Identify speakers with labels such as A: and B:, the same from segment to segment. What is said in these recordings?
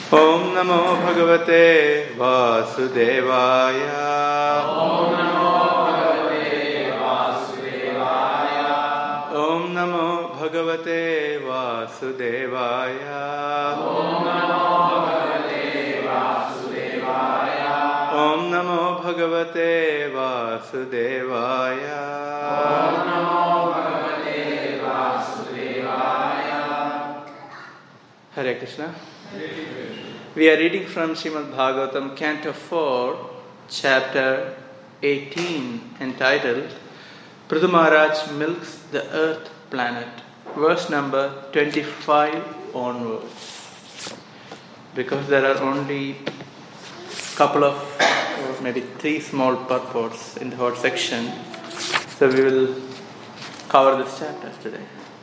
A: Om Namo Bhagavate Vasudevaya.
B: Om Namo Bhagavate Vasudevaya.
A: Om Namo Bhagavate Vasudevaya.
B: Om Namo Bhagavate Vasudevaya.
A: Om Namo Bhagavate Vasudevaya.
B: Om Namo Bhagavate Vasudevaya.
A: Hare Krishna. We are reading from Srimad Bhagavatam, Canto 4, Chapter 18, entitled Prithu Maharaj Milks the Earth Planet, verse number 25 onwards. Because there are only couple of, or maybe 3 small purports in the whole section, so we will cover this chapter today.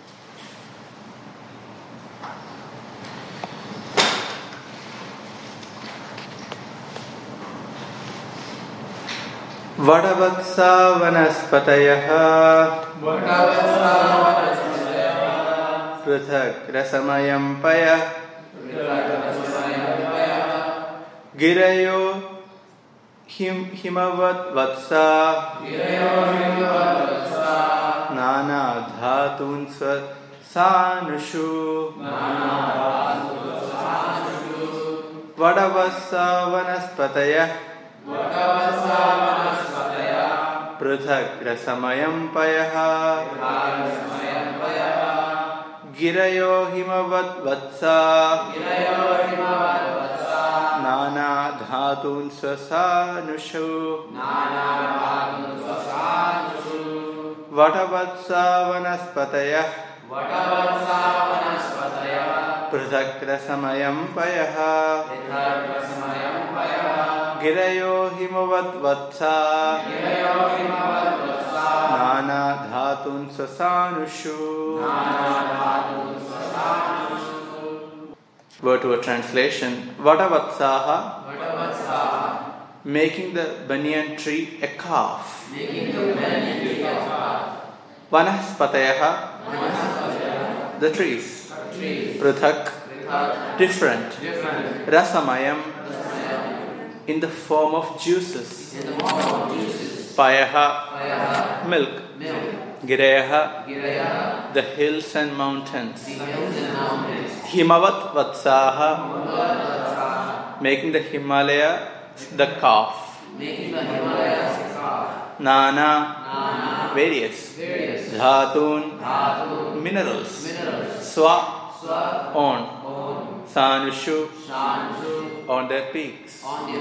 A: Vadavatsa vanaspatayaha Prithak rasamayam paya Girayo himavat vatsa Nana dhatun sanushu Vadavatsa vanaspatayah Prithak rasamayam payaha Girayo himavat vatsa Nana dhatun sasanushu Vatavatsa vanaspatayah Prithak rasamayam payaha Girayo himavat vatsa Nana dhatun sasanushu. Word to a translation. Vadavatsaha, making the banyan tree a calf. Vanaspatayaha, the trees. Prithak, different. Rasamayam, in the form of juices. Payaha, milk. Girayaha, the hills and mountains. Himavat vatsaha, making the Himalaya the calf. Nana, various. Dhatun, minerals. Swa, on. Sanushu, on their peaks.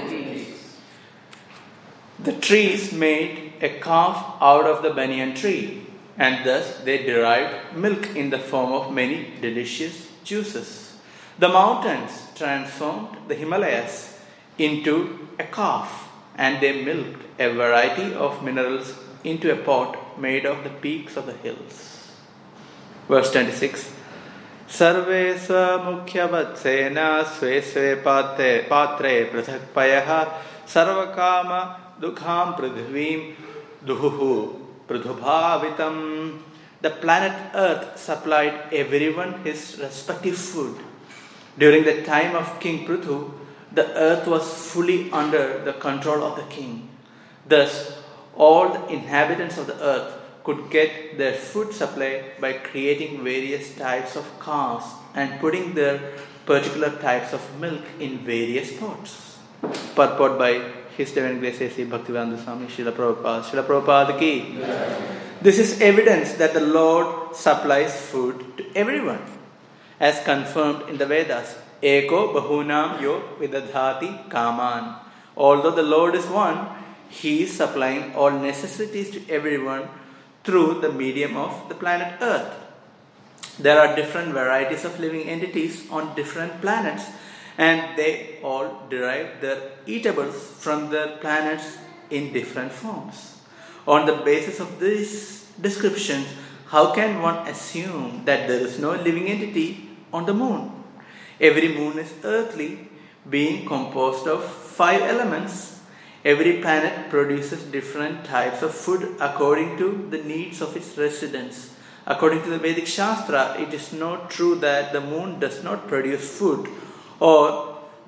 A: The trees made a calf out of the banyan tree, and thus they derived milk in the form of many delicious juices. The mountains transformed the Himalayas into a calf, and they milked a variety of minerals into a pot made of the peaks of the hills. Verse 26. Sarve swamukhyavatseena sve sve patre prithak payaha sarvakama dukham prithvim duhuhu pridhubhavitam. The planet Earth supplied everyone his respective food. During the time of King Prithu, the earth was fully under the control of the king. Thus, all the inhabitants of the earth could get their food supply by creating various types of cows and putting their particular types of milk in various pots. Purport by His Divine Grace A.C. Bhaktivedanta Swami Srila Prabhupada. Srila Prabhupada ki. This is evidence that the Lord supplies food to everyone, as confirmed in the Vedas. Eko bahunam yo vidadhati kaman. Although the Lord is one, He is supplying all necessities to everyone through the medium of the planet Earth. There are different varieties of living entities on different planets, and they all derive their eatables from their planets in different forms. On the basis of these descriptions, how can one assume that there is no living entity on the moon? Every moon is earthly, being composed of 5 elements. Every planet produces different types of food according to the needs of its residents. According to the Vedic Shastra, it is not true that the moon does not produce food, or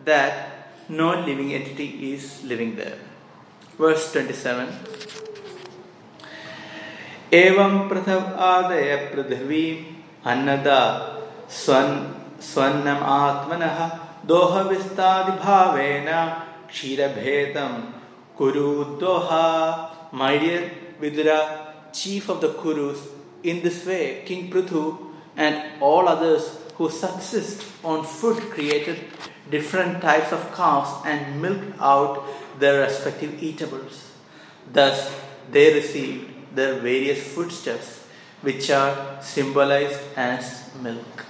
A: that no living entity is living there. Verse 27. Evam prathav adaya prithvi annada swannam atmanaha doha vistadi bhavena kshirabhetam kuru doha. My dear Vidura, chief of the Kurus, in this way King Prithu and all others who subsist on food created different types of calves and milked out their respective eatables. Thus they received their various foodstuffs, which are symbolized as milk.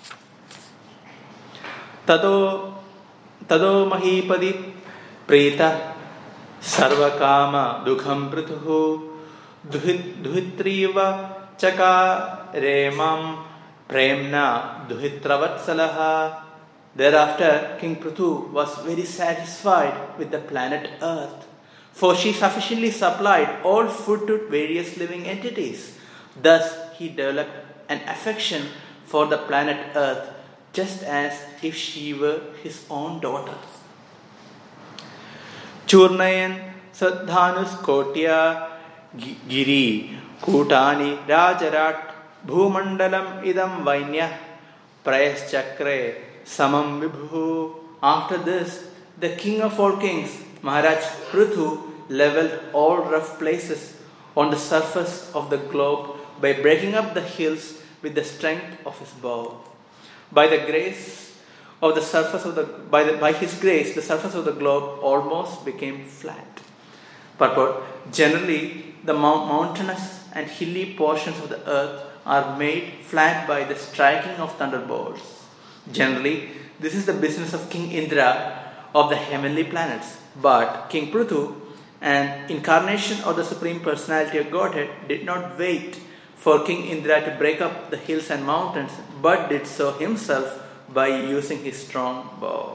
A: Tado mahipadi preta sarvakama dukham prithu duhitriva chakaremam premna duhitravatsalah. Thereafter, King Prithu was very satisfied with the planet Earth, for she sufficiently supplied all food to various living entities. Thus, he developed an affection for the planet Earth, just as if she were his own daughter. Churnayan Sadhanus Kotya Giri Kutani Rajarat Bhumandalam Idam Vainya Prayaschakre Samam Vibhu. After this, the king of all kings, Maharaj Prithu, leveled all rough places on the surface of the globe by breaking up the hills with the strength of his bow. By his grace, the surface of the globe almost became flat. Purport: generally, the mountainous and hilly portions of the earth are made flat by the striking of thunderbolts. Generally, this is the business of King Indra of the heavenly planets. But King Prithu, an incarnation of the Supreme Personality of Godhead, did not wait for King Indra to break up the hills and mountains, but did so himself by using his strong bow.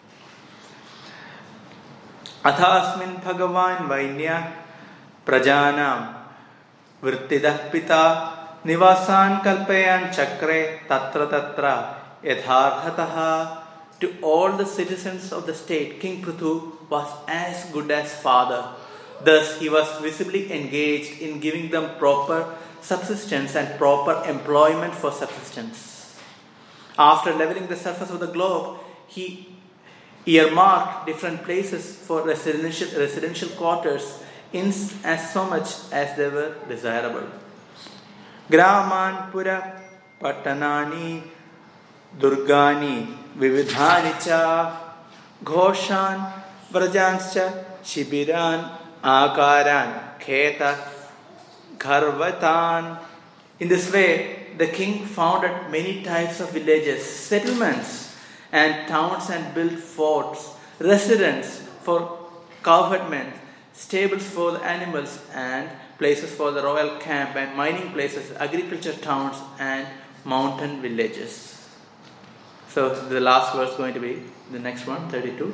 A: Athasmin Bhagavan Vainya Prajanam Vrittidah Pita Nivasan Kalpayan Chakre Tatra Yatharhataha. To all the citizens of the state, King Prithu was as good as father. Thus, he was visibly engaged in giving them proper subsistence and proper employment for subsistence. After leveling the surface of the globe, he earmarked different places for residential quarters in as so much as they were desirable. Graman Pura Patanani Durgani Vividhani cha Ghoshan Vrajanscha Shibiran Akaran Kheta Gharvatan. In this way, the king founded many types of villages, settlements, and towns, and built forts, residents for cowherdmen, stables for the animals, and places for the royal camp, and mining places, agriculture towns, and mountain villages. So the last verse is going to be the next one, 32.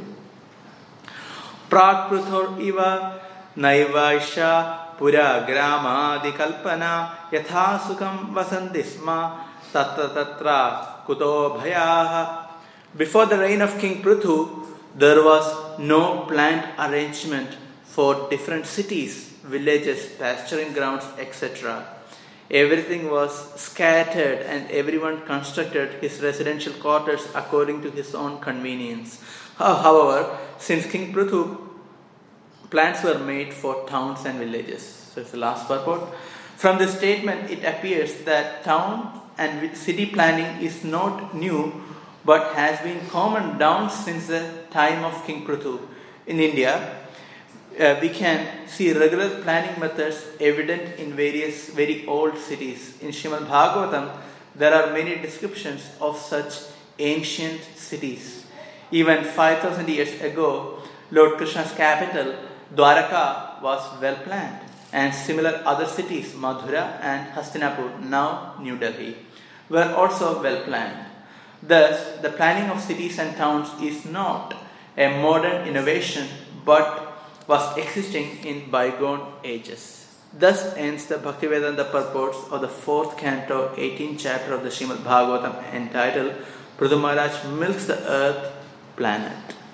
A: Prak Pruthor Iva Naivaisha Pura Grama Dikalpana Yatha Sukam Vasandisma Tatra Tatra Kuto Bhayaha. Before the reign of King Prithu, there was no planned arrangement for different cities, villages, pasturing grounds, etc. Everything was scattered and everyone constructed his residential quarters according to his own convenience. However, since King Prithu, plans were made for towns and villages. So it's the last purport. From this statement, it appears that town and city planning is not new but has been common down since the time of King Prithu. In India, we can see regular planning methods evident in various very old cities. In Srimad Bhagavatam, there are many descriptions of such ancient cities. Even 5,000 years ago, Lord Krishna's capital, Dwaraka, was well planned, and similar other cities, Mathura and Hastinapur, now New Delhi, were also well planned. Thus, the planning of cities and towns is not a modern innovation, but was existing in bygone ages. Thus ends the Bhaktivedanta purports of the 4th canto, 18th chapter of the Srimad Bhagavatam, entitled Prithu Maharaj Milks the Earth Planet.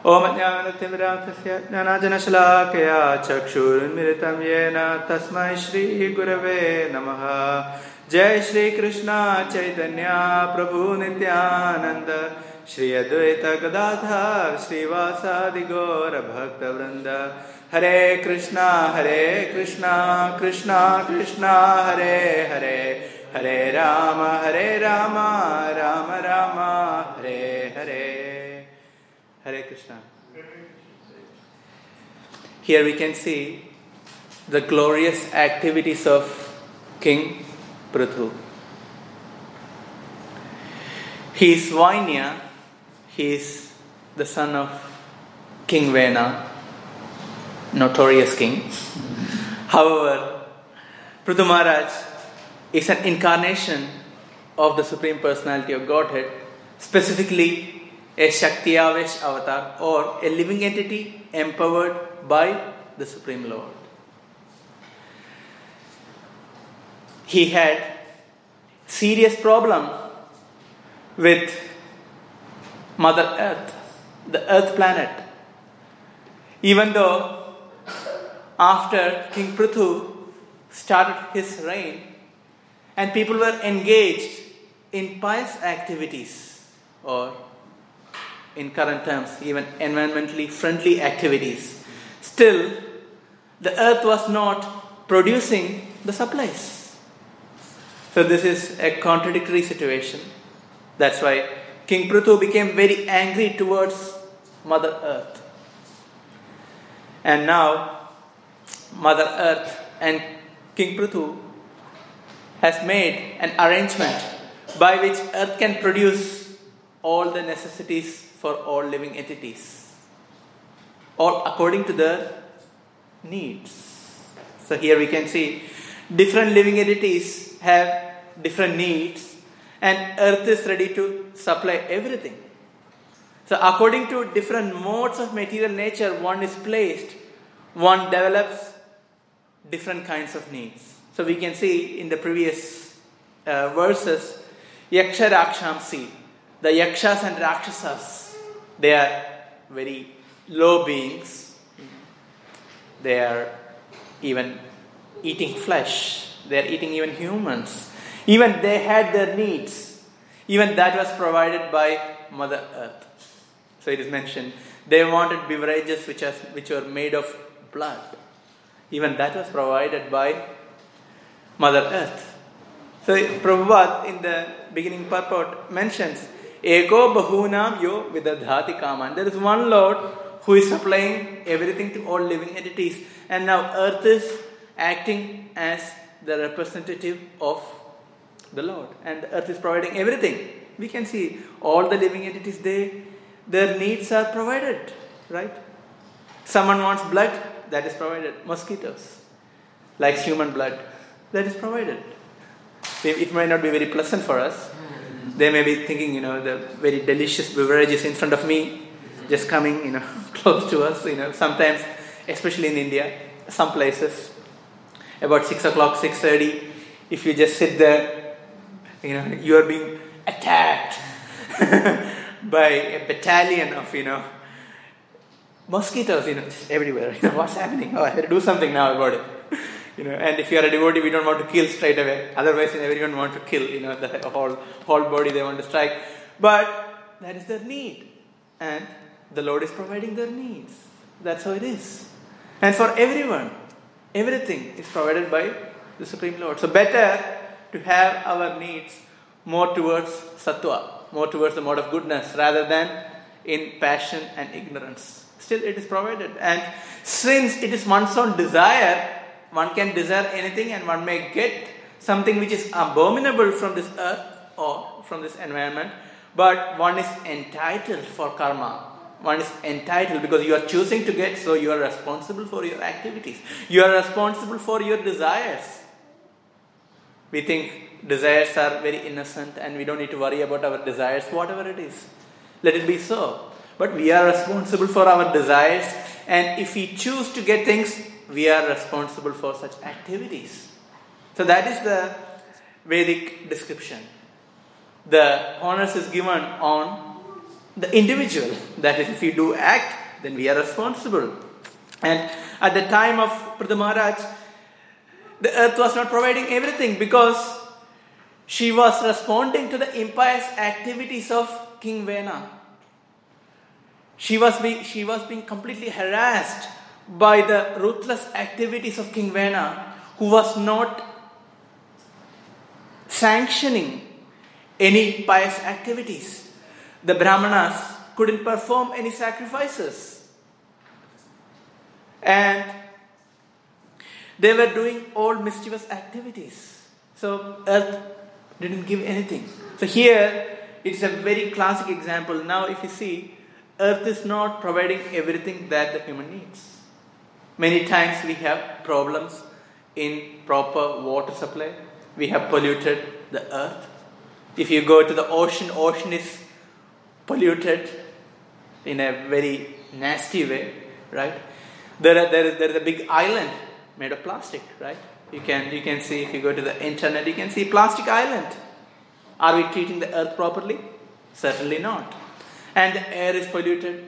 A: Om Jnanatimirasya Jnanajanashalakaya Chakshurunmiritam Yena Tasmai Shri Gurave Namaha. Jai Shri Krishna Chaitanya Prabhu Nityananda Shri Advaita Gadadhar Shri Vasadi Gaura Bhakta Vrinda. Hare Krishna Krishna Krishna Hare Hare, Hare Rama Rama Rama Hare Hare. Hare Krishna. Here we can see the glorious activities of King Prithu. He is Vainya. He is the son of King Vena, notorious king. However, Prithu Maharaj is an incarnation of the Supreme Personality of Godhead, specifically a Shaktiyavesh avatar, or a living entity empowered by the Supreme Lord. He had serious problem with Mother Earth, the Earth planet. Even though after King Prithu started his reign and people were engaged in pious activities, or in current terms, even environmentally friendly activities, still the earth was not producing the supplies. So this is a contradictory situation. That's why King Prithu became very angry towards Mother Earth. And now Mother Earth and King Prithu has made an arrangement by which earth can produce all the necessities for all living entities, all according to their needs. So here we can see different living entities have different needs, and earth is ready to supply everything. So according to different modes of material nature one is placed, one develops different kinds of needs. So we can see in the previous verses, Yaksha Rakshamsi, the Yakshas and Rakshasas, they are very low beings. They are even eating flesh. They are eating even humans. Even they had their needs. Even that was provided by Mother Earth. So it is mentioned, they wanted beverages which were made of blood. Even that was provided by Mother Earth. So Prabhupada in the beginning purport mentions, Eko Bahunam Yo Vidadhati Kaman. There is one Lord who is supplying everything to all living entities. And now earth is acting as the representative of the Lord. And the earth is providing everything. We can see all the living entities, their needs are provided. Right? Someone wants blood, that is provided. Mosquitoes likes human blood, that is provided. It might not be very pleasant for us. They may be thinking, the very delicious beverages in front of me, just coming, close to us. Sometimes, especially in India, some places, about 6 o'clock, 6:30, if you just sit there, you are being attacked by a battalion of, mosquitoes, just everywhere. What's happening? Oh, I have to do something now about it. And if you are a devotee, we don't want to kill straight away. Otherwise, everyone wants to kill, the whole body they want to strike. But that is their need. And the Lord is providing their needs. That's how it is. And for everyone, everything is provided by the Supreme Lord. So better to have our needs more towards sattva, more towards the mode of goodness, rather than in passion and ignorance. Still it is provided. And since it is one's own desire, one can desire anything and one may get something which is abominable from this earth or from this environment, but one is entitled for karma. One is entitled because you are choosing to get, so you are responsible for your activities. You are responsible for your desires. We think desires are very innocent and we don't need to worry about our desires, whatever it is. Let it be so. But we are responsible for our desires, and if we choose to get things, we are responsible for such activities. So that is the Vedic description. The honors is given on the individual. That is, if we do act, then we are responsible. And at the time of Prithu Maharaj, the earth was not providing everything because she was responding to the impious activities of King Vena. She was being completely harassed by the ruthless activities of King Vena, who was not sanctioning any pious activities. The Brahmanas couldn't perform any sacrifices. And they were doing all mischievous activities. So earth didn't give anything. So here it's a very classic example. Now if you see, earth is not providing everything that the human needs. Many times we have problems in proper water supply. We have polluted the earth. If you go to the ocean is polluted in a very nasty way, right? There is a big island made of plastic, right? You can see, if you go to the internet, you can see plastic island. Are we treating the earth properly? Certainly not. And the air is polluted.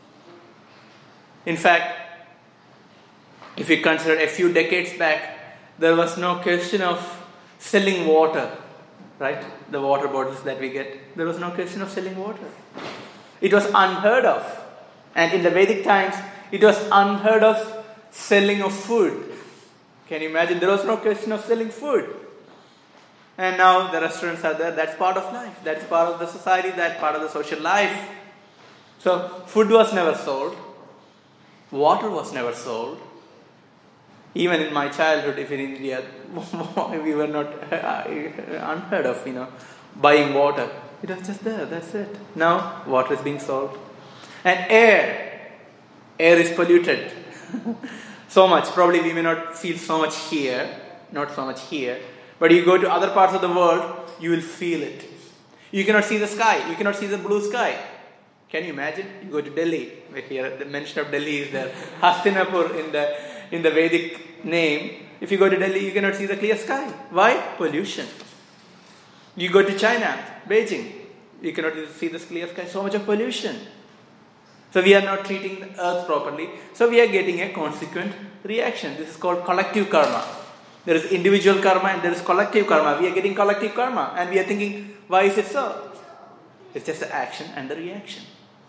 A: In fact, if you consider a few decades back, there was no question of selling water, right? The water bottles that we get, there was no question of selling water. It was unheard of. And in the Vedic times, it was unheard of selling of food. Can you imagine? There was no question of selling food. And now the restaurants are there. That's part of life. That's part of the society. That's part of the social life. So food was never sold. Water was never sold. Even in my childhood, if in India, we were not unheard of, buying water. It was just there. That's it. Now water is being sold. And air is polluted. So much. Probably we may not feel so much here. Not so much here. But you go to other parts of the world, you will feel it. You cannot see the sky. You cannot see the blue sky. Can you imagine? You go to Delhi. Here the mention of Delhi is there. Hastinapur in the Vedic name. If you go to Delhi, you cannot see the clear sky. Why? Pollution. You go to China, Beijing, you cannot see the clear sky. So much of pollution. So we are not treating the earth properly. So we are getting a consequent reaction. This is called collective karma. There is individual karma and there is collective karma. We are getting collective karma and we are thinking, why is it so? It's just the action and the reaction.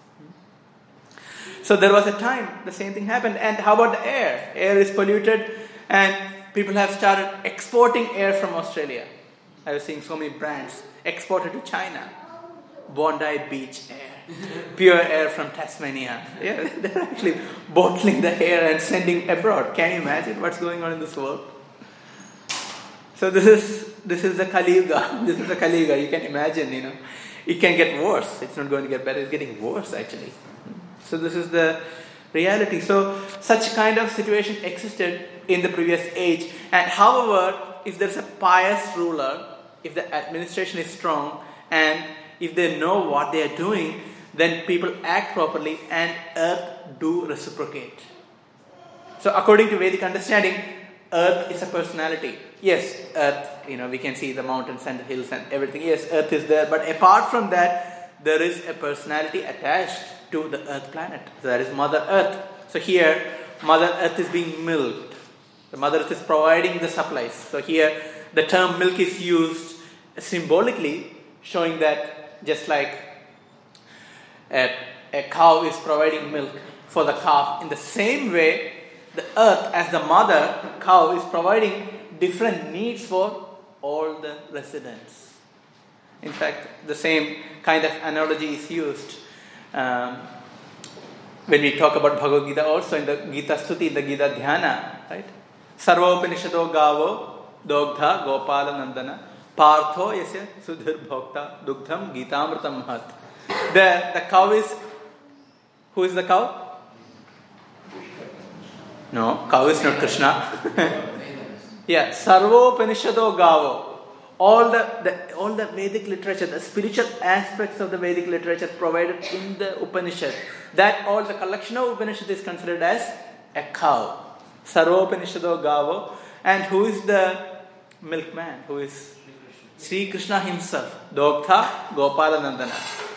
A: So there was a time the same thing happened. And how about the air? Air is polluted and people have started exporting air from Australia. I was seeing so many brands exported to China. Bondi Beach air. Pure air from Tasmania. Yeah, they're actually bottling the air and sending abroad. Can you imagine what's going on in this world? So this is the Kali Yuga. This is the Kali Yuga. You can imagine, it can get worse. It's not going to get better. It's getting worse actually. So this is the reality. So such kind of situation existed in the previous age. And however, if there's a pious ruler, if the administration is strong, and if they know what they are doing, then people act properly and earth do reciprocate. So according to Vedic understanding, earth is a personality. Yes, earth, we can see the mountains and the hills and everything. Yes, earth is there. But apart from that, there is a personality attached to the earth planet. So that is Mother Earth. So here, Mother Earth is being milked. The Mother Earth is providing the supplies. So here, the term milk is used symbolically, showing that just like a cow is providing milk for the calf, in the same way, the earth as the mother cow is providing different needs for all the residents. In fact, the same kind of analogy is used when we talk about Bhagavad Gita also in the Gita Stuti, in the Gita Dhyana, right? Sarva Upanishado Gavo Dogdha Gopala Nandana Partho Yasya Sudhir Bhokta Dugdham Gitamritam Mahat. The cow is, who is the cow? No, cow is not Krishna. Yeah, Sarvo Upanishado Gavo. All the Vedic literature, the spiritual aspects of the Vedic literature provided in the Upanishad, that all the collection of Upanishad is considered as a cow. Sarvo Upanishado Gavo. And who is the milkman? Who is Sri Krishna himself? Dogdha Gopala Nandana.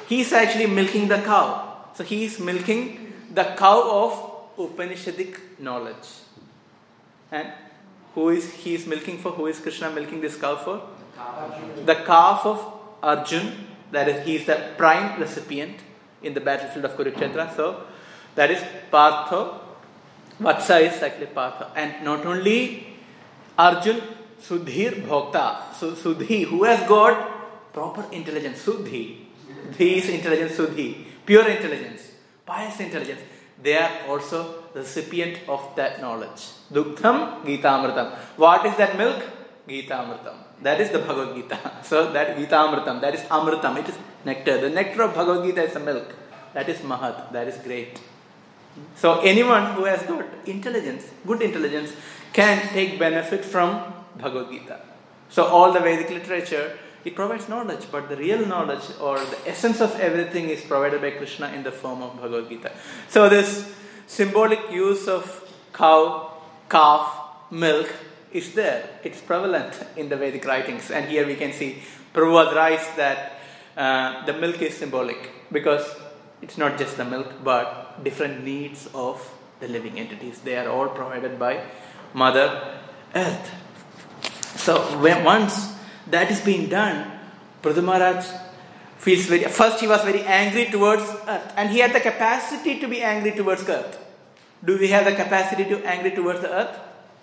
A: He's actually milking the cow. So he's milking the cow of Upanishadic knowledge. And who is he is milking for? Who is Krishna milking this cow for? The calf of Arjun. That is, he is the prime recipient in the battlefield of Kurukshetra. So that is Partha. Vatsa is actually Partha. And not only Arjun, Sudhir Bhokta. So Sudhi, who has got proper intelligence. Sudhi. Dhi is intelligence, Sudhi. Pure intelligence. Pious intelligence. They are also recipient of that knowledge. Duktham Gita Amritam. What is that milk? Gita Amritam. That is the Bhagavad Gita. So that Gita Amritam, that is Amritam. It is nectar. The nectar of Bhagavad Gita is the milk. That is Mahat. That is great. So anyone who has got intelligence, good intelligence, can take benefit from Bhagavad Gita. So all the Vedic literature, it provides knowledge, but the real knowledge or the essence of everything is provided by Krishna in the form of Bhagavad Gita. So this symbolic use of cow, calf, milk is there. It's prevalent in the Vedic writings. And here we can see Prabhupada writes that the milk is symbolic because it's not just the milk, but different needs of the living entities. They are all provided by Mother Earth. So once that is being done, Prithu Maharaj feels first he was very angry towards earth. And he had the capacity to be angry towards earth. Do we have the capacity to angry towards the earth?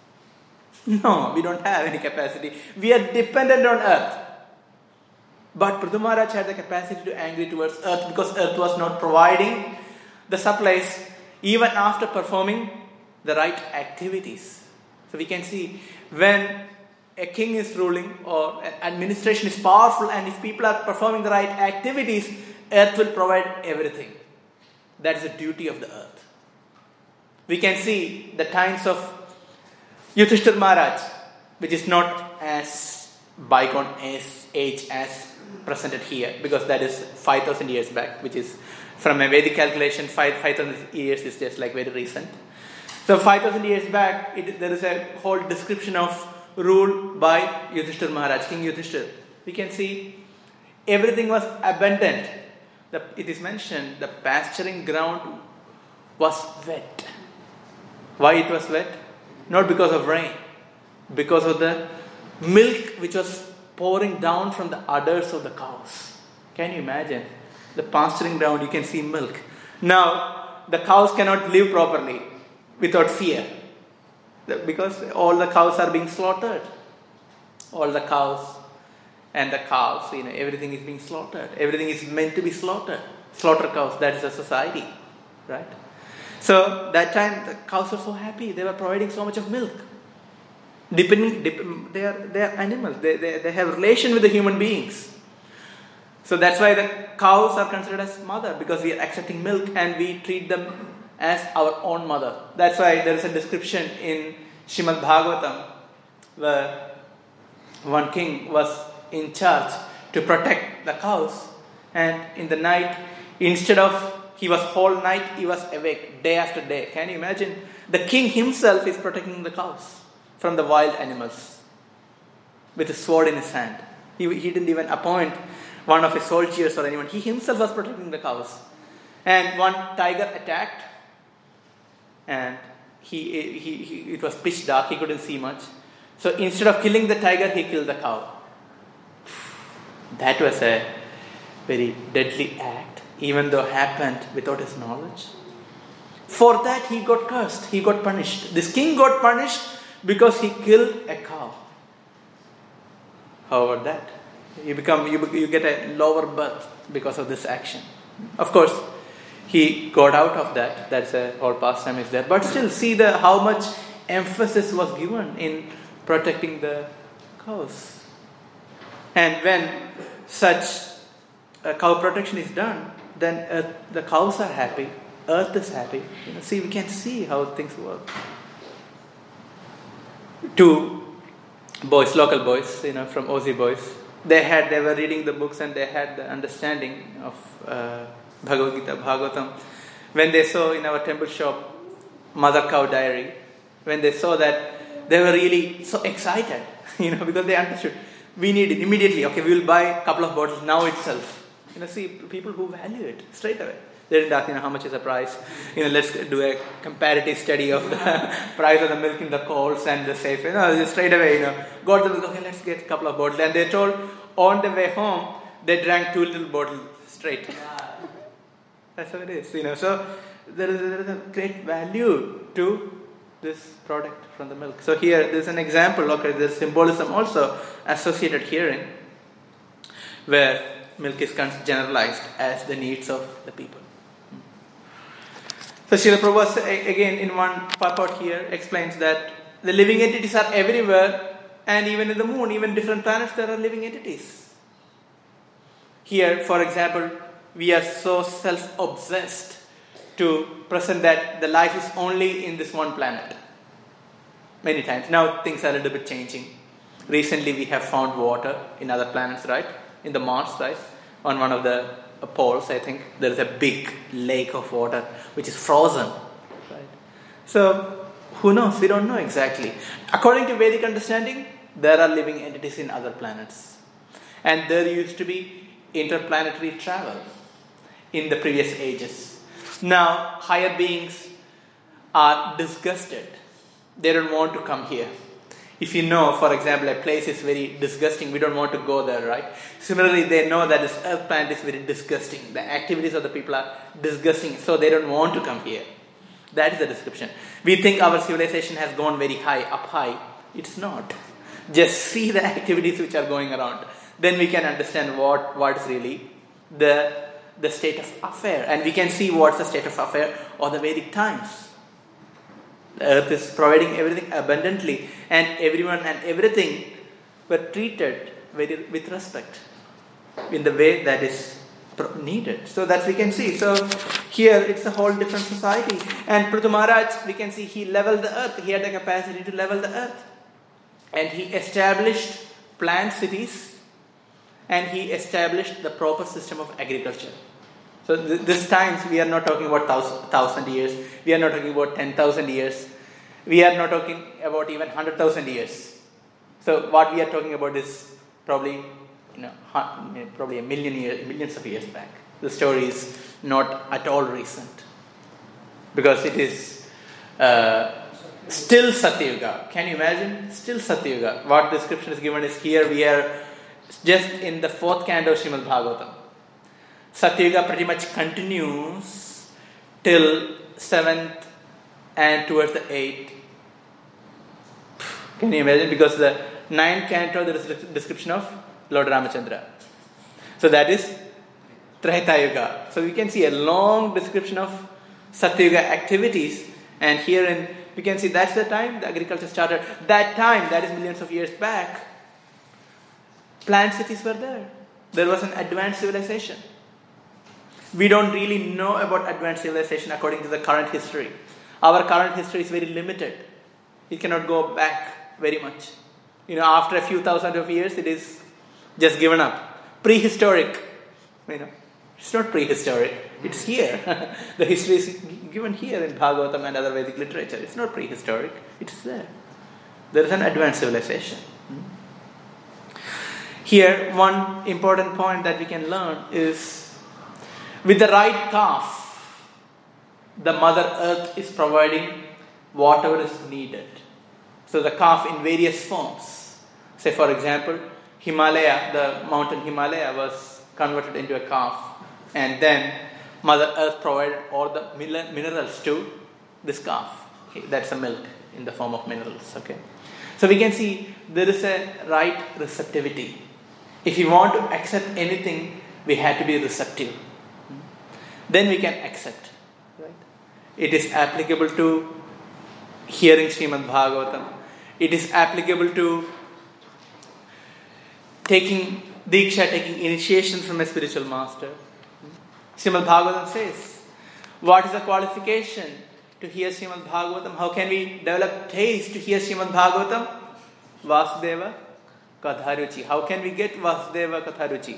A: No, we don't have any capacity. We are dependent on earth. But Prithu Maharaj had the capacity to angry towards earth because earth was not providing the supplies even after performing the right activities. So we can see when a king is ruling or an administration is powerful, and if people are performing the right activities, earth will provide everything. That is the duty of the earth. We can see the times of Yudhishthira Maharaj, which is not as bygone age as presented here, because that is 5,000 years back, which is from a Vedic calculation, 5,000 years is just like very recent. So 5,000 years back, there is a whole description of rule by Yudhishthira Maharaj, King Yudhishthira. We can see everything was abundant. It is mentioned the pasturing ground was wet. Why it was wet? Not because of rain, because of the milk which was pouring down from the udders of the cows. Can you imagine? The pasturing ground, you can see milk. Now, the cows cannot live properly without fear, because all the cows are being slaughtered. All the cows and the calves, everything is being slaughtered. Everything is meant to be slaughtered. Slaughter cows, that is a society, right? So that time the cows were so happy. They were providing so much of milk. They are animals. They have relation with the human beings. So that's why the cows are considered as mother, because we are accepting milk and we treat them as our own mother. That's why there is a description in Srimad Bhagavatam where one king was in charge to protect the cows, and in the night, instead of he was whole night, he was awake day after day. Can you imagine? The king himself is protecting the cows from the wild animals with a sword in his hand. He didn't even appoint one of his soldiers or anyone. He himself was protecting the cows. And one tiger attacked, and it was pitch dark. He couldn't see much. So instead of killing the tiger, he killed the cow. That was a very deadly act, even though happened without his knowledge. For that he got cursed. He got punished. This king got punished because he killed a cow. How about that? You get a lower birth because of this action. Of course, he got out of that. That's a whole pastime is there. But still, see how much emphasis was given in protecting the cows. And when such cow protection is done, then the cows are happy. Earth is happy. See, we can see how things work. Two boys, local boys, from Aussie boys, they were reading the books and they had the understanding of Bhagavad Gita, Bhagavatam. When they saw in our temple shop Mother Cow Diary, when they saw that, they were really so excited, because they understood. We need it immediately. Okay, we will buy a couple of bottles now itself. see people who value it straight away. They didn't ask, how much is the price? Let's do a comparative study of the price of the milk in the Coles and the safe. Just straight away, got the milk. Okay, let's get a couple of bottles. And they told on the way home, they drank 2 little bottles straight. That's how it is, So there is a great value to this product from the milk. So here, there's an example. Okay, there's symbolism also associated herein, where milk is generalized as the needs of the people. So Srila Prabhupada again in one purport here explains that the living entities are everywhere, and even in the moon, even different planets, there are living entities. Here, for example, we are so self-obsessed to present that the life is only in this one planet. Many times. Now things are a little bit changing. Recently we have found water in other planets, right? In the Mars, right? On one of the poles, I think, there is a big lake of water which is frozen. Right? So, who knows? We don't know exactly. According to Vedic understanding, there are living entities in other planets. And there used to be interplanetary travel in the previous ages. Now, higher beings are disgusted. They don't want to come here. If you know, for example, a place is very disgusting, we don't want to go there, right? Similarly, they know that this earth planet is very disgusting. The activities of the people are disgusting, so they don't want to come here. That is the description. We think our civilization has gone very high, up high. It's not. Just see the activities which are going around. Then we can understand what is really the state of affair. And we can see what's the state of affair of the Vedic times. The earth is providing everything abundantly, and everyone and everything were treated with respect in the way that is needed. So that we can see. So here it's a whole different society. And Prithu Maharaj, we can see he leveled the earth. He had the capacity to level the earth. And he established planned cities, and he established the proper system of agriculture. So this times we are not talking about 1,000 years. We are not talking about 10,000 years. We are not talking about even 100,000 years. So what we are talking about is probably probably millions of years back. The story is not at all recent, because it is still Satyuga. Can you imagine? Still Satyuga. What description is given is here. We are just in the 4th canto of Srimad Bhagavatam. Satyuga pretty much continues till 7th and towards the 8th. Can you imagine? Because the 9th canto there is a description of Lord Ramachandra. So that is Treta Yuga. So we can see a long description of Satyuga activities, and here we can see that's the time the agriculture started. That time, that is millions of years back, planned cities were there. There was an advanced civilization. We don't really know about advanced civilization according to the current history. Our current history is very limited. It cannot go back very much. After a few thousand of years, it is just given up. Prehistoric. It's not prehistoric. It's here. The history is given here in Bhagavatam and other Vedic literature. It's not prehistoric. It is there. There is an advanced civilization. Here, one important point that we can learn is, with the right calf, the Mother Earth is providing whatever is needed. So the calf in various forms. Say for example, Himalaya, the mountain Himalaya was converted into a calf, and then Mother Earth provided all the minerals to this calf. Okay, that's a milk in the form of minerals. Okay, so we can see there is a right receptivity. If we want to accept anything, we have to be receptive. Then we can accept. Right? It is applicable to hearing Srimad Bhagavatam. It is applicable to taking Diksha, taking initiation from a spiritual master. Srimad Bhagavatam says, what is the qualification to hear Srimad Bhagavatam? How can we develop taste to hear Srimad Bhagavatam? Vasudeva Katharuchi. How can we get Vasudeva Katharuchi?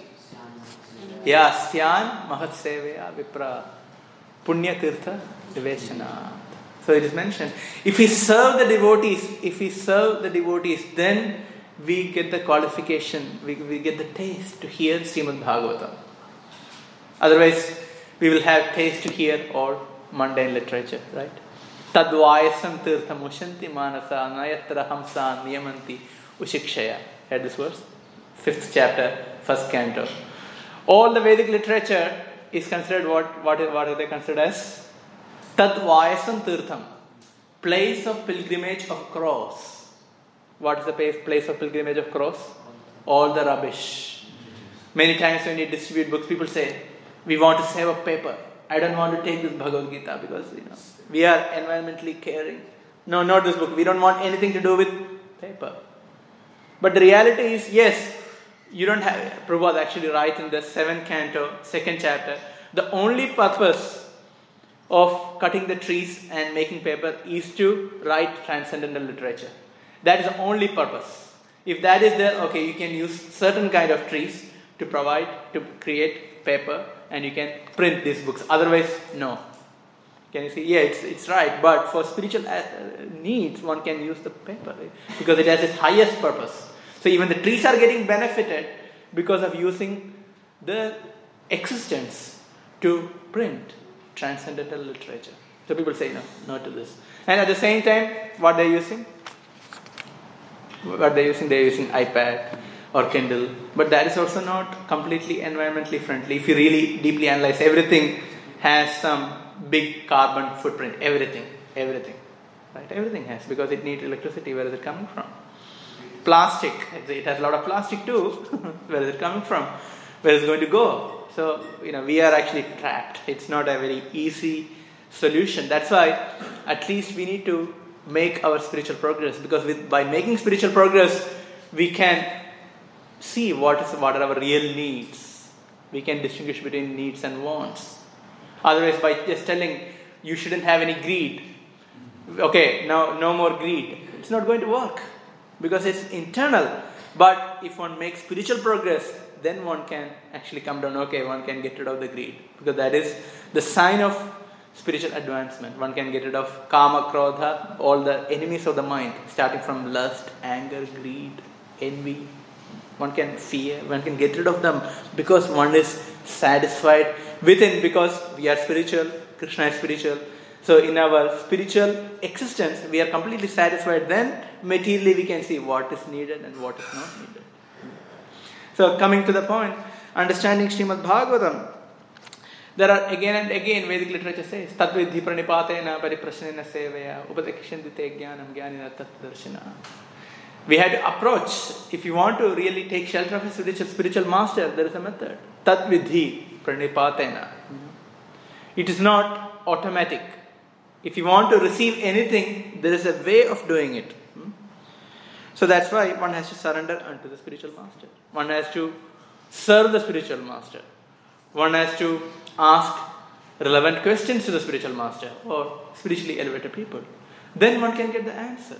A: Yasyan Mahatseveya Vipra Punya Tirtha Deveshana. So it is mentioned. If we serve the devotees, then we get the qualification, we get the taste to hear Srimad Bhagavatam. Otherwise, we will have taste to hear all mundane literature, right? Tadvayasam tirtham ushanti manasa nayatra hamsa niyamanti ushikshaya. Heard this verse? 5th chapter, 1st canto. All the Vedic literature is considered what are they considered as? Tadvayasam tirtham. Place of pilgrimage of cross. What is the place of pilgrimage of cross? All the rubbish. Many times when you distribute books, people say, we want to save up paper. I don't want to take this Bhagavad Gita because we are environmentally caring. No, not this book. We don't want anything to do with paper. But the reality is, yes, you don't have. Prabhupada actually writes in the 7th canto, 2nd chapter, the only purpose of cutting the trees and making paper is to write transcendental literature. That is the only purpose. If that is there, okay, you can use certain kind of trees to create paper, and you can print these books. Otherwise, no. Can you see? Yeah, it's right. But for spiritual needs, one can use the paper, right? Because it has its highest purpose. So even the trees are getting benefited because of using the existence to print transcendental literature. So people say no to this. And at the same time, what they're using? They're using iPad or Kindle. But that is also not completely environmentally friendly. If you really deeply analyze, everything has some big carbon footprint. Everything. Right? Everything has, because it needs electricity. Where is it coming from? Plastic. It has a lot of plastic too. Where is it coming from? Where is it going to go? So, we are actually trapped. It's not a very easy solution. That's why at least we need to make our spiritual progress, because by making spiritual progress, we can see what are our real needs. We can distinguish between needs and wants. Otherwise, by just telling you shouldn't have any greed, okay, now no more greed, it's not going to work, because it's internal. But if one makes spiritual progress, then one can actually come down, okay, one can get rid of the greed, because that is the sign of spiritual advancement. One can get rid of kama, krodha, all the enemies of the mind, starting from lust, anger, greed, envy. One can fear, one can get rid of them, because one is satisfied within, because we are spiritual, Krishna is spiritual. So in our spiritual existence, we are completely satisfied. Then materially we can see what is needed and what is not needed. So coming to the point, understanding Srimad Bhagavatam, there are again and again Vedic literature says, Tatvidhi pranipatena pariprashanena sevaya upadekshantite jnanam jnanina tattdarshana. We had to approach, if you want to really take shelter of a spiritual master, there is a method. Tatvidhi pranipatena. It is not automatic. If you want to receive anything, there is a way of doing it. So that's why one has to surrender unto the spiritual master. One has to serve the spiritual master. One has to ask relevant questions to the spiritual master or spiritually elevated people. Then one can get the answer.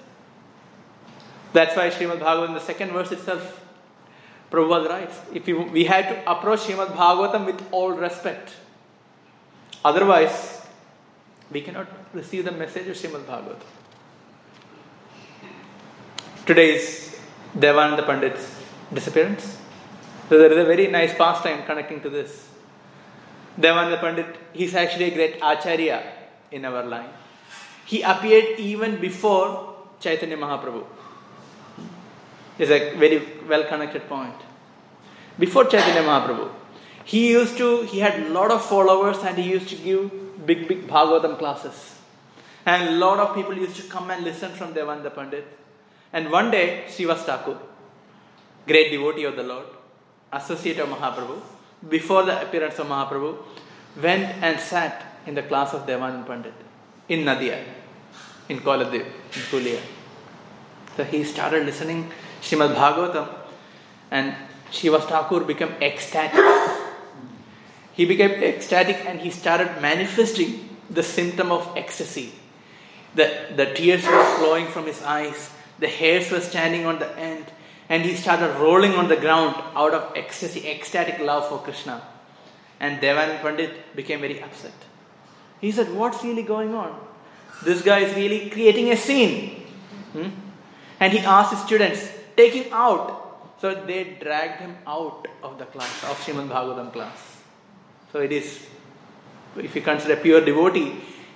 A: That's why Srimad Bhagavatam, in the 2nd verse itself, Prabhupada writes, we had to approach Srimad Bhagavatam with all respect. Otherwise, we cannot receive the message of Srimad Bhagavatam. Today is Devananda Pandit's disappearance. So there is a very nice pastime connecting to this. Devananda Pandit, he's actually a great acharya in our line. He appeared even before Chaitanya Mahaprabhu. It's a very well connected point. Before Chaitanya Mahaprabhu, he had a lot of followers, and he used to give big Bhagavatam classes. And a lot of people used to come and listen from Devananda Pandit. And one day, Srivas Thakur, great devotee of the Lord, associate of Mahaprabhu, before the appearance of Mahaprabhu, went and sat in the class of Devananda Pandit in Nadia, in Koladev, in Pulia. So he started listening Srimad Bhagavatam, and Srivas Thakur became ecstatic. He became ecstatic, and he started manifesting the symptom of ecstasy. The tears were flowing from his eyes. The hairs were standing on the end. And he started rolling on the ground out of ecstasy, ecstatic love for Krishna. And Devananda Pandit became very upset. He said, what's really going on? This guy is really creating a scene. And he asked his students, take him out. So they dragged him out of the class, of Srimad Bhagavatam class. So it is, if you consider a pure devotee,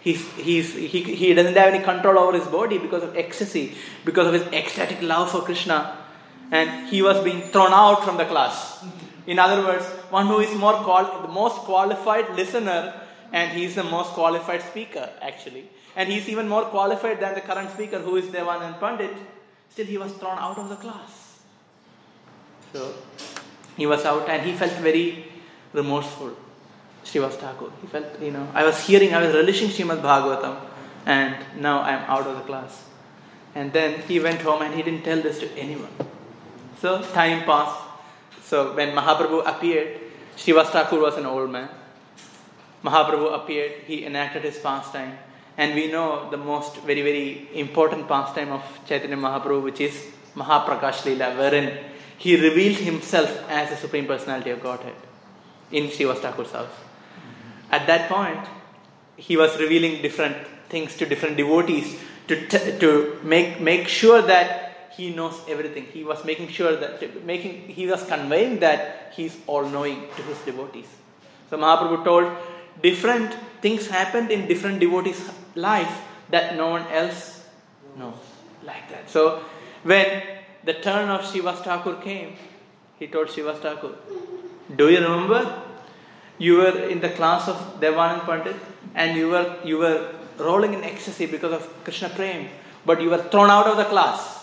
A: he doesn't have any control over his body because of ecstasy, because of his ecstatic love for Krishna, and he was being thrown out from the class. In other words, one who is the most qualified listener, and he is the most qualified speaker actually, and he is even more qualified than the current speaker, who is Devanand Pandit. Still, he was thrown out of the class. So he was out, and he felt very remorseful. Srivas Thakur, he felt, I was relishing Srimad Bhagavatam, and now I am out of the class. And then he went home and he didn't tell this to anyone. So time passed. So when Mahaprabhu appeared, Srivas Thakur was an old man. Mahaprabhu appeared, he enacted his pastime. And we know the most very, very important pastime of Chaitanya Mahaprabhu, which is Mahaprakash Leela, wherein he revealed himself as the Supreme Personality of Godhead in Srivas Thakur's house. At that point, he was revealing different things to different devotees to make sure that he knows everything. He was making sure that he was conveying that he is all-knowing to his devotees. So Mahaprabhu told different things happened in different devotees' life that no one else knows, like that. So when the turn of Srivas Thakur came, he told Srivas Thakur, do you remember? You were in the class of Devanand Pandit, and you were rolling in ecstasy because of Krishna Prem, but you were thrown out of the class.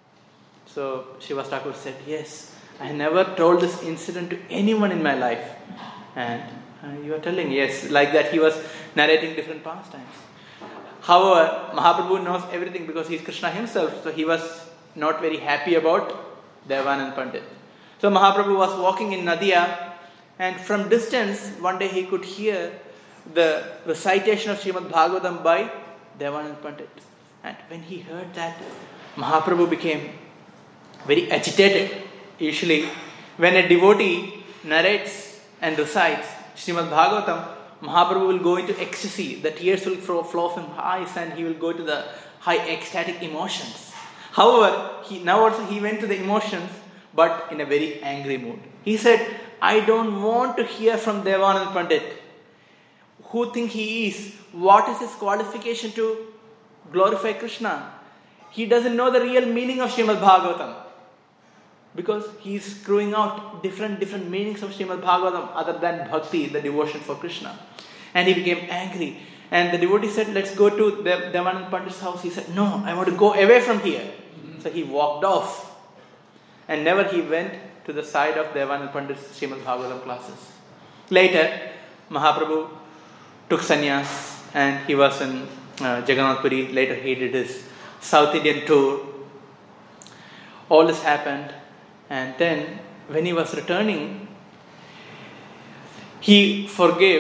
A: So Srivas Thakur said, yes, I never told this incident to anyone in my life. And you are telling, yes, like that he was narrating different pastimes. However, Mahaprabhu knows everything because he is Krishna himself, so he was not very happy about Devanand Pandit. So Mahaprabhu was walking in Nadia, and from distance, one day he could hear the recitation of Srimad Bhagavatam by Devanand Pandit. And when he heard that, Mahaprabhu became very agitated. Usually, when a devotee narrates and recites Srimad Bhagavatam, Mahaprabhu will go into ecstasy. The tears will flow from his eyes, and he will go to the high ecstatic emotions. However, he went to the emotions, but in a very angry mood. He said, I don't want to hear from Devanand Pandit. Who think he is? What is his qualification to glorify Krishna? He doesn't know the real meaning of Srimad Bhagavatam, because he is screwing out different meanings of Srimad Bhagavatam other than bhakti, the devotion for Krishna. And he became angry. And the devotee said, let's go to Devanand Pandit's house. He said, no, I want to go away from here. So he walked off. And never he went to the side of Devanand Pandit's Srimad Bhagavatam classes. Later, Mahaprabhu took sannyas, and he was in Jagannath Puri. Later he did his South Indian tour. All this happened, and then when he was returning, he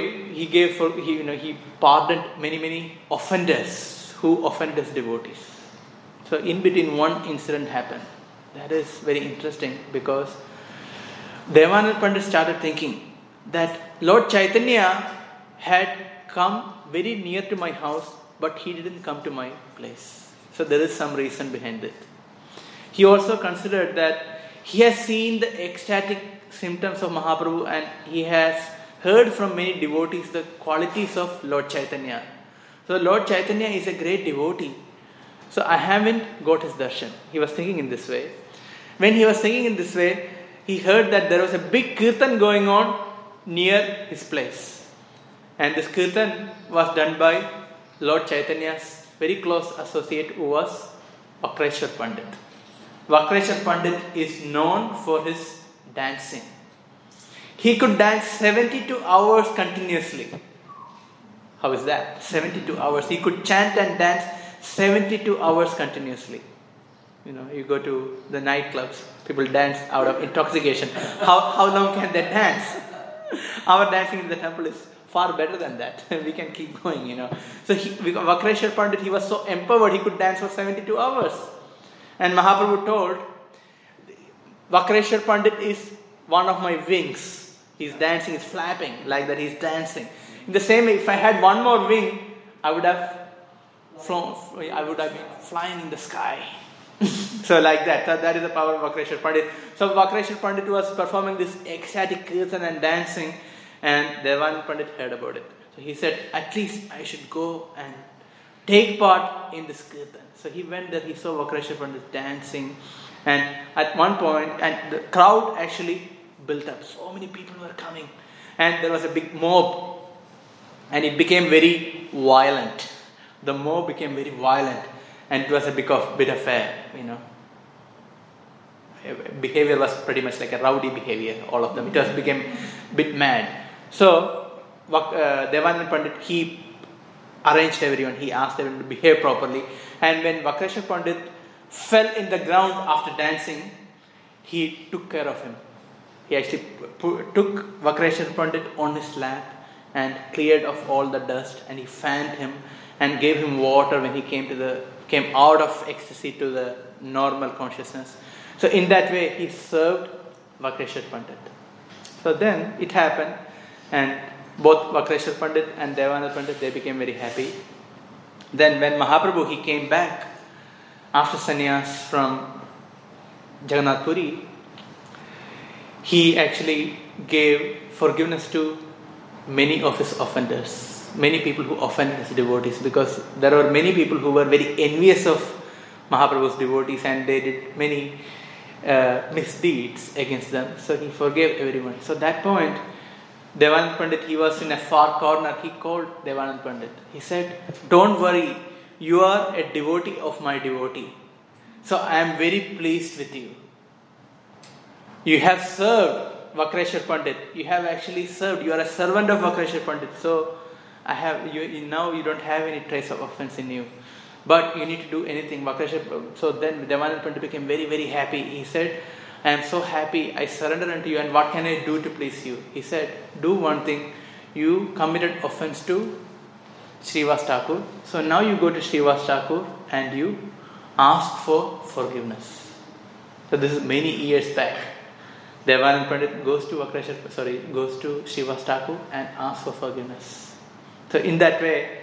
A: pardoned many offenders who offended his devotees. So in between, one incident happened. That is very interesting, because Devanand Pandit started thinking that Lord Chaitanya had come very near to my house, but he didn't come to my place. So there is some reason behind it. He also considered that he has seen the ecstatic symptoms of Mahaprabhu, and he has heard from many devotees the qualities of Lord Chaitanya. So Lord Chaitanya is a great devotee. So I haven't got his darshan. He was thinking in this way. When he was thinking in this way, he heard that there was a big kirtan going on near his place. And this kirtan was done by Lord Chaitanya's very close associate, who was Vakreshwar Pandit. Vakreshwar Pandit is known for his dancing. He could dance 72 hours continuously. How is that? 72 hours. He could chant and dance 72 hours continuously. You go to the nightclubs, people dance out of intoxication. How long can they dance? Our dancing in the temple is far better than that. We can keep going, So Vakreshwar Pandit, he was so empowered, he could dance for 72 hours. And Mahaprabhu told, Vakreshwar Pandit is one of my wings. He's dancing, he's flapping like that, he's dancing. In the same way, if I had one more wing, I would have been flying in the sky. So like that. So that is the power of Vakreshwar Pandit. So Vakreshwar Pandit was performing this ecstatic kirtan and dancing, And Devanand Pandit heard about it. So he said, at least I should go and take part in this kirtan. So he went there, he saw Vakreshwar Pandit dancing, and at one point, and the crowd actually built up. So many people were coming, and there was a big mob, and it became very violent. The mob became very violent, and it was a bit of a, behavior was pretty much like a rowdy behavior, all of them. It was became a bit mad. So Devanand Pandit, he arranged everyone, he asked everyone to behave properly. And when Vakreshwar Pandit fell in the ground after dancing, he took care of him. He actually took Vakreshwar Pandit on his lap and cleared off all the dust, and he fanned him and gave him water when he came out of ecstasy to the normal consciousness. So in that way, he served Vakreshwar Pandit. So then it happened, and both Vakreshwar Pandit and Devanand Pandit, they became very happy. Then when Mahaprabhu, he came back after sannyas from Jagannath Puri, he actually gave forgiveness to many of his offenders, many people who offended his devotees, because there were many people who were very envious of Mahaprabhu's devotees, and they did many misdeeds against them. So he forgave everyone. So at that point, Devanand Pandit, he was in a far corner. He called Devanand Pandit. He said, don't worry, you are a devotee of my devotee. So I am very pleased with you. You have served Vakreshwar Pandit. You have actually served. You are a servant of Vakreshwar Pandit. So now you don't have any trace of offense in you. But you need to do anything. So then Devanand Pandit became very, very happy. He said, I am so happy, I surrender unto you, and what can I do to please you? He said, do one thing. You committed offense to Srivas Thakur. So now you go to Srivas Thakur and you ask for forgiveness. So this is many years back. Devanand Pandit goes to Srivas Thakur and asks for forgiveness. So in that way,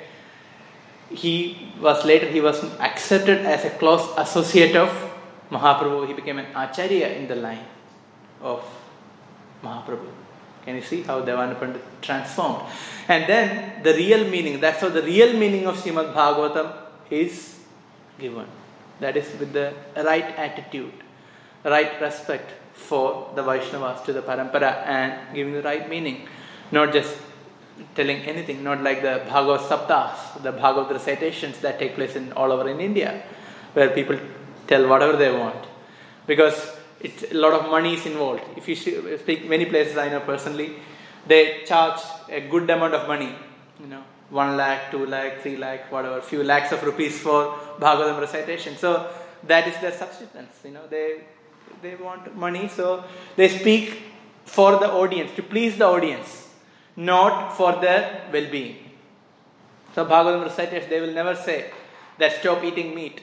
A: he was accepted as a close associate of Mahaprabhu. He became an acharya in the line of Mahaprabhu. Can you see how Devanand Pandit transformed? And then the real meaning, that's how the real meaning of Srimad Bhagavatam is given. That is with the right attitude, right respect for the Vaishnavas, to the Parampara, and giving the right meaning. Not just telling anything, not like the Bhagavad Saptahs, the Bhagavad recitations that take place all over in India, where people tell whatever they want, because it's a lot of money is involved. If you speak many places I know personally, they charge a good amount of money, 1 lakh, 2 lakh, 3 lakh, whatever, few lakhs of rupees for Bhagavatam recitation. So that is their subsistence. They want money, so they speak for the audience, to please the audience, not for their well-being. So Bhagavatam reciters, they will never say that stop eating meat.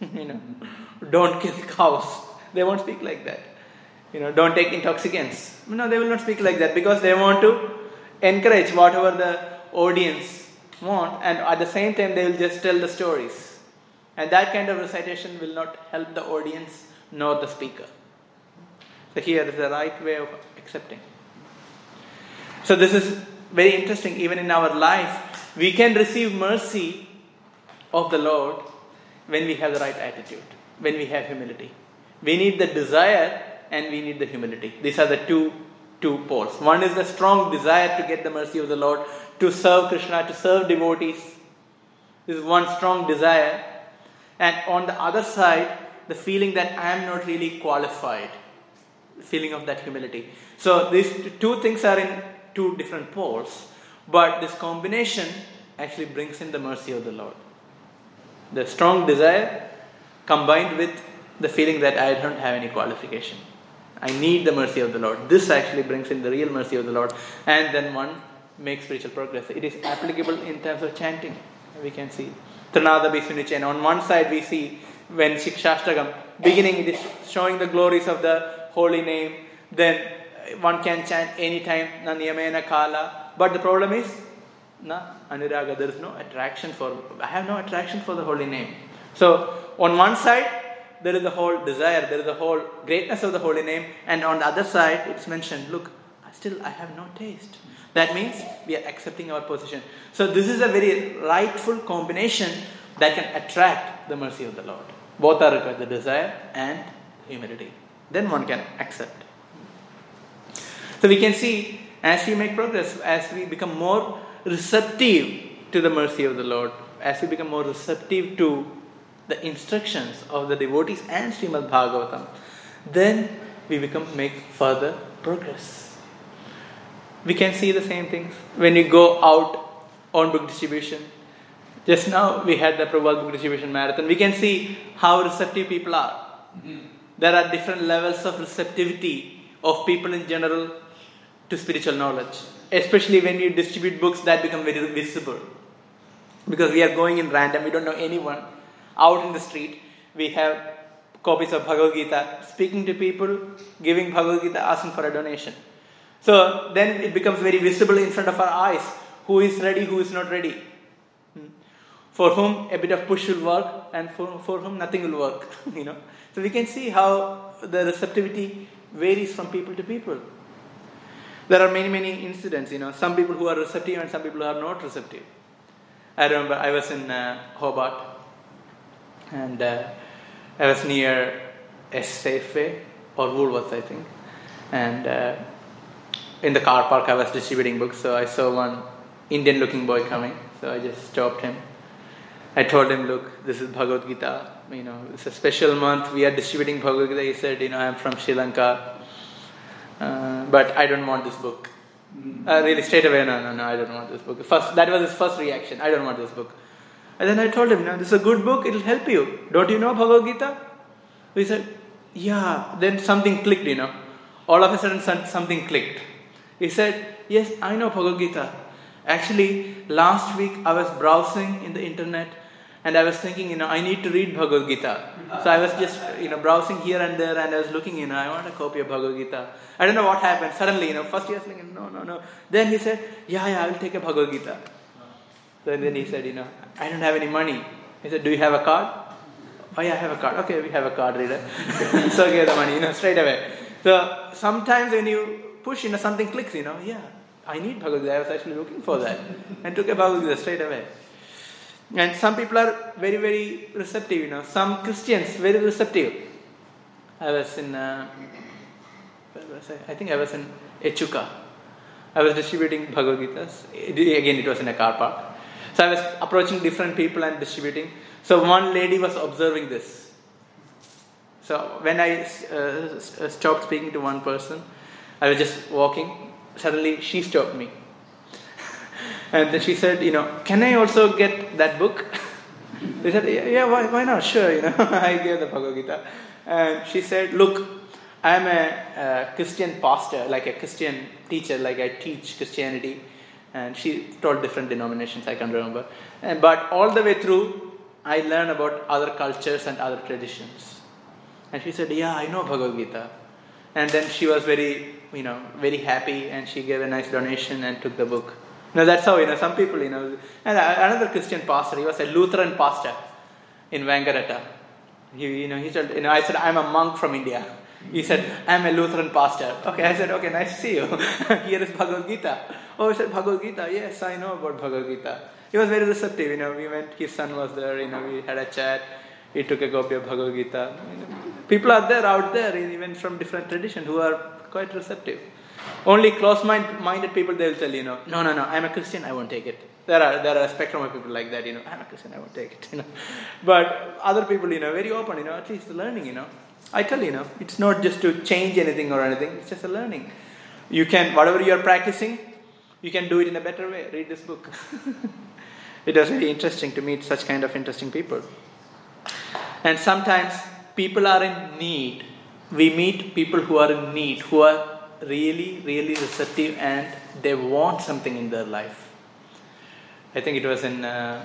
A: Don't kill cows. They won't speak like that. Don't take intoxicants. No, they will not speak like that, because they want to encourage whatever the audience want, and at the same time they will just tell the stories. And that kind of recitation will not help the audience nor the speaker. So here is the right way of accepting. So this is very interesting. Even in our life, we can receive mercy of the Lord when we have the right attitude, when we have humility. We need the desire and we need the humility. These are the two poles. One is the strong desire to get the mercy of the Lord, to serve Krishna, to serve devotees. This is one strong desire. And on the other side, the feeling that I am not really qualified. The feeling of that humility. So these two things are in two different poles. But this combination actually brings in the mercy of the Lord. The strong desire combined with the feeling that I don't have any qualification. I need the mercy of the Lord. This actually brings in the real mercy of the Lord. And then one makes spiritual progress. It is applicable in terms of chanting. We can see Trinada Bhisunichen. On one side we see when Shikshastakam, beginning it is showing the glories of the holy name. Then one can chant anytime, na niyamena kala. But the problem is, anuraga, there is no attraction I have no attraction for the holy name. So on one side, there is the whole desire, there is the whole greatness of the holy name, and on the other side, it's mentioned, look, still I have no taste. That means we are accepting our position. So this is a very rightful combination that can attract the mercy of the Lord. Both are required, the desire and humility. Then one can accept. So we can see, as we make progress, as we become more receptive to the mercy of the Lord, as we become more receptive to the instructions of the devotees and Srimad Bhagavatam, then we make further progress. We can see the same things when we go out on book distribution. Just now we had the Prabhupada book distribution marathon. We can see how receptive people are. There are different levels of receptivity of people in general to spiritual knowledge. Especially when you distribute books that become very visible. Because we are going in random, we don't know anyone. Out in the street, we have copies of Bhagavad Gita, speaking to people, giving Bhagavad Gita, asking for a donation. So then it becomes very visible in front of our eyes. Who is ready, who is not ready. For whom a bit of push will work, and for whom nothing will work. So we can see how the receptivity varies from people to people. There are many incidents, some people who are receptive and some people who are not receptive. I remember I was in Hobart, and I was near a Safeway or Woolworths, I think. And in the car park I was distributing books, so I saw one Indian looking boy coming, so I just stopped him. I told him, look, this is Bhagavad Gita, it's a special month, we are distributing Bhagavad Gita. He said, I am from Sri Lanka, but I don't want this book. Really straight away, no, I don't want this book. That was his first reaction, I don't want this book. And then I told him, this is a good book, it will help you. Don't you know Bhagavad Gita? He said, yeah. Then something clicked, All of a sudden something clicked. He said, yes, I know Bhagavad Gita. Actually, last week I was browsing in the internet and I was thinking, I need to read Bhagavad Gita. So I was just, browsing here and there, and I was looking, I want a copy of Bhagavad Gita. I don't know what happened. Suddenly, first he was thinking, no. Then he said, yeah, I will take a Bhagavad Gita. So then he said, I don't have any money. He said, do you have a card? Oh yeah, I have a card. Okay, we have a card reader. So give the money, straight away. So sometimes when you push, something clicks, yeah, I need Bhagavad Gita. I was actually looking for that. And took a Bhagavad Gita straight away. And some people are very, very receptive, Some Christians, very receptive. I was in, where was I think I was in Echuca. I was distributing Bhagavad Gitas. Again, it was in a car park. So I was approaching different people and distributing. So one lady was observing this. So when I stopped speaking to one person, I was just walking. Suddenly she stopped me. And then she said, can I also get that book? They said, yeah, why not? Sure, I gave the Bhagavad Gita. And she said, look, I'm a Christian pastor, like a Christian teacher, like I teach Christianity. And she told different denominations, I can't remember. But all the way through, I learned about other cultures and other traditions. And she said, yeah, I know Bhagavad Gita. And then she was very, very happy, and she gave a nice donation and took the book. That's how, some people, And another Christian pastor, he was a Lutheran pastor in Wangaratta. He said, I said, I'm a monk from India. He said, I'm a Lutheran pastor. Okay, I said, okay, nice to see you. Here is Bhagavad Gita. Oh, he said, Bhagavad Gita? Yes, I know about Bhagavad Gita. He was very receptive, we went, his son was there, we had a chat. He took a copy of Bhagavad Gita. People are there, out there, even from different traditions, who are quite receptive. Only close-minded people, they will tell you, no, I'm a Christian, I won't take it. There are a spectrum of people like that, I'm a Christian, I won't take it, But other people, very open, at least learning, I tell you, it's not just to change anything or anything, it's just a learning. You can, whatever you are practicing, you can do it in a better way. Read this book. It was very interesting to meet such kind of interesting people. And sometimes people are in need. We meet people who are in need, who are really, really receptive, and they want something in their life. I think it was in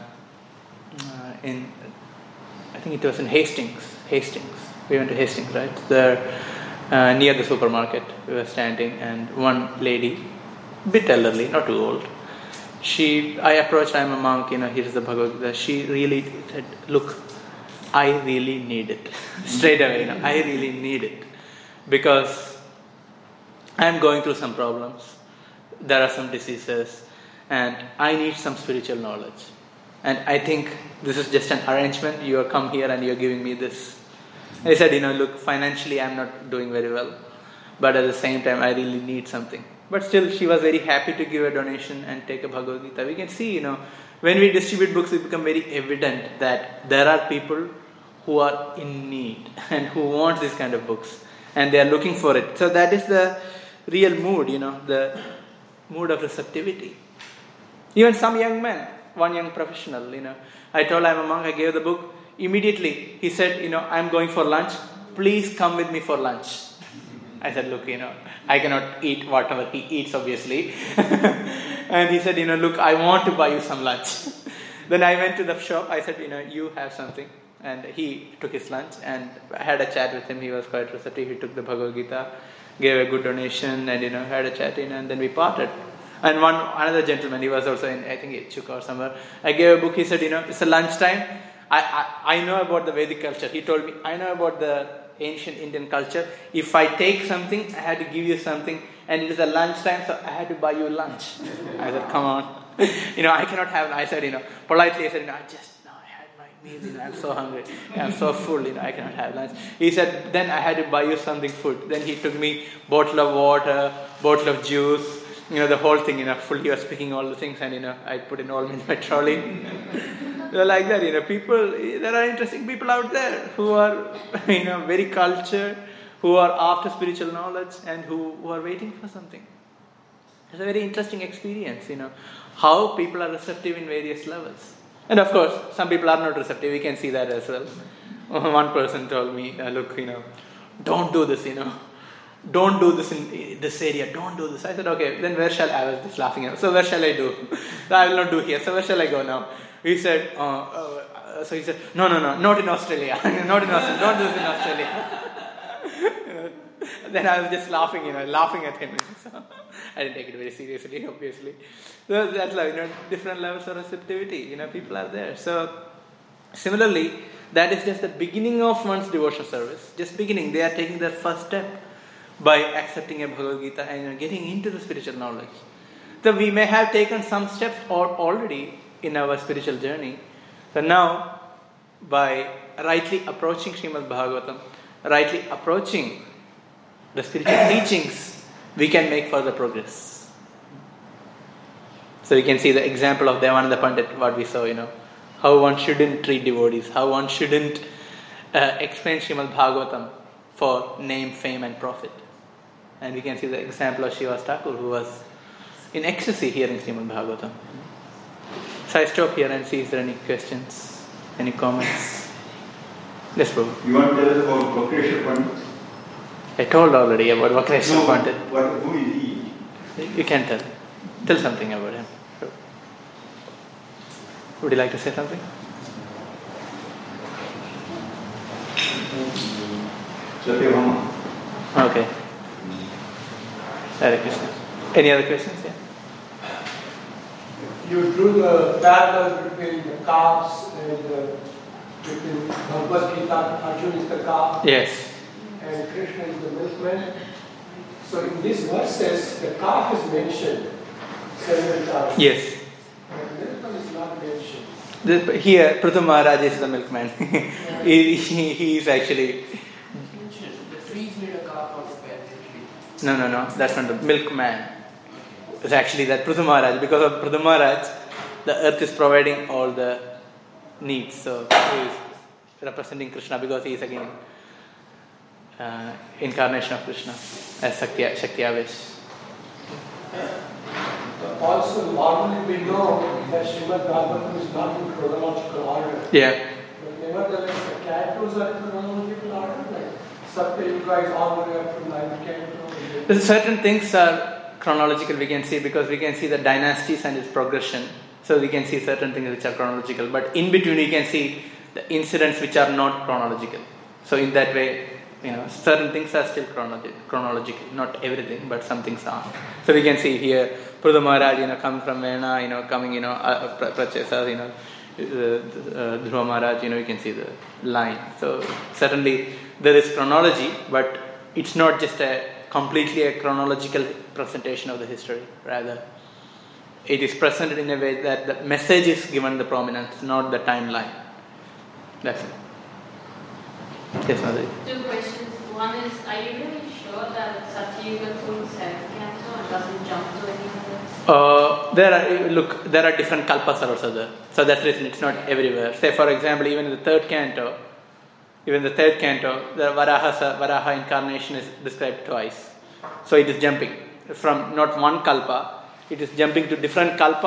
A: Hastings. We went to Hastings, right? There, near the supermarket, we were standing, and one lady, a bit elderly, not too old. I approached, I'm a monk, here's the Bhagavad Gita. She really said, look, I really need it. Straight away, I really need it. Because I am going through some problems. There are some diseases, and I need some spiritual knowledge. And I think this is just an arrangement. You have come here and you are giving me this. I said, look, financially I am not doing very well, but at the same time I really need something. But still, she was very happy to give a donation and take a Bhagavad Gita. We can see, when we distribute books, it becomes very evident that there are people who are in need and who want this kind of books, and they are looking for it. So that is the real mood, the mood of receptivity. Even some young men, one young professional, I told I'm a monk, I gave the book. Immediately, he said, I'm going for lunch. Please come with me for lunch. I said, look, I cannot eat whatever he eats, obviously. And he said, look, I want to buy you some lunch. Then I went to the shop. I said, you have something. And he took his lunch, and I had a chat with him. He was quite receptive. He took the Bhagavad Gita, gave a good donation, and, had a chat, and then we parted. And another gentleman, he was also in, I think, Chuka or somewhere. I gave a book. He said, it's a lunchtime. I know about the Vedic culture. He told me, I know about the ancient Indian culture. If I take something, I had to give you something. And it is a lunchtime, so I had to buy you lunch. I said, come on. I cannot have, I said, politely, I said, I had my meal, I'm so hungry. I'm so full, I cannot have lunch. He said, then I had to buy you something food. Then he took me bottle of water, bottle of juice, the whole thing, full. He was picking all the things, and, I put it all in my trolley. Like that, people, there are interesting people out there who are, very cultured, who are after spiritual knowledge, and who are waiting for something. It's a very interesting experience, how people are receptive in various levels. And of course, some people are not receptive. We can see that as well. One person told me, look, don't do this, don't do this in this area, don't do this. I said, okay, then where shall I was just laughing. So where shall I do? So I will not do here. So where shall I go now? He said, so he said, no, not in Australia. Not in Australia. Don't do this in Australia. Then I was just laughing, laughing at him. So I didn't take it very seriously, obviously. So that's like, different levels of receptivity. People are there. So similarly, that is just the beginning of one's devotional service. Just beginning. They are taking their first step by accepting a Bhagavad Gita and getting into the spiritual knowledge. So we may have taken some steps already in our spiritual journey. So now, by rightly approaching Srimad Bhagavatam, rightly approaching the spiritual teachings, we can make further progress. So we can see the example of Devananda Pandit, what we saw, how one shouldn't treat devotees, how one shouldn't explain Srimad Bhagavatam for name, fame and profit. And we can see the example of Srivas Thakur, who was in ecstasy hearing Srimad Bhagavatam. So I stop here and see if there are any questions, any comments. Yes, Prabhu.
B: You want to tell us about Vakreshwar Pandit?
A: I told already about Vakreshwar Pandit.
B: Who is he?
A: You can tell. Tell something about him. Would you like to say something?
B: Satyabhama.
A: Okay. Hare Krishna. Any other questions? Yeah.
C: You drew the parallel between the calves and between Bhagavad Gita, Arjuna is the calf,
A: Yes.
C: and Krishna is the milkman. So in these verses, the calf is mentioned several times.
A: Yes.
C: And the milkman is not mentioned.
A: Here, Prithu Maharaj is the milkman. he is actually...
C: The trees made a calf out of it.
A: No. That's not the milkman. It's actually that Prithu Maharaj. Because of Prithu Maharaj, the earth is providing all the needs. So he is representing Krishna because he is again incarnation of Krishna as Shakti Avesh.
C: Also, normally we know that Srimad Bhagavatam is not in chronological order.
A: Yeah.
C: But nevertheless, the characters are in chronological order. Like Satya Yuga is all the way up to 9 characters.
A: Certain things are chronological, we can see, because we can see the dynasties and its progression. So we can see certain things which are chronological. But in between, we can see the incidents which are not chronological. So in that way, certain things are still chronological. Not everything, but some things are. So we can see here, Prithu Maharaj, come from Vena, coming, Prachesa, Dhruva Maharaj, you can see the line. So certainly there is chronology, but it's not just a completely a chronological presentation of the history. Rather, it is presented in a way that the message is given the prominence, not the timeline. That's it. Yes, Madhuri.
D: Two questions. One is, are you really sure that Satyuga took 7th canto and doesn't jump to any other?
A: There are different kalpas are also there. So that's the reason it's not everywhere. Say, for example, even in the third canto, the Varaha incarnation is described twice. So it is jumping from not one kalpa, it is jumping to different kalpa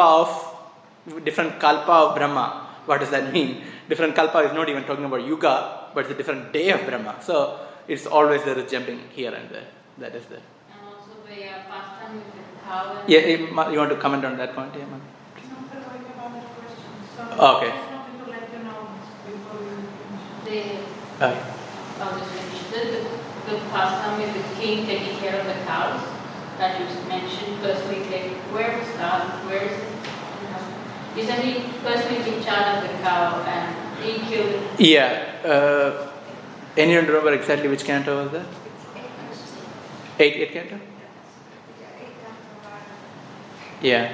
A: of Brahma. What does that mean? Different kalpa is not even talking about yuga, but it's a different day of Brahma. So it's always there is jumping here and there. That is there.
D: And also the pastime with the cow.
A: You want to comment on that point? Yeah, ma'am. Okay.
D: The, I'll just finish. The pastime with the king taking care of the cows that you mentioned, first week, where was that? Where is it? Isn't he first week in charge of the cow and he killed it?
A: Yeah. Anyone remember exactly which canto was that? 8 canto? Yeah.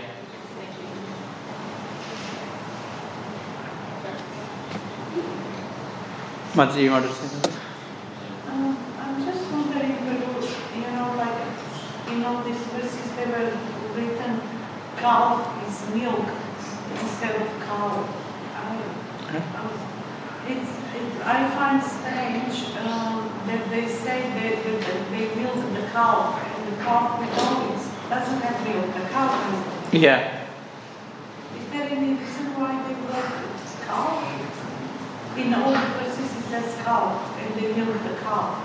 A: Madhuri, you want to say something?
E: I'm just wondering, these verses, they were written, cow is milk instead of cow. I find strange that they say that they milk the cow, and the cow doesn't have milk, the cow has milk.
A: Yeah.
E: Is there any reason why they milk cow? In all the verses it says cow, and they milk the cow.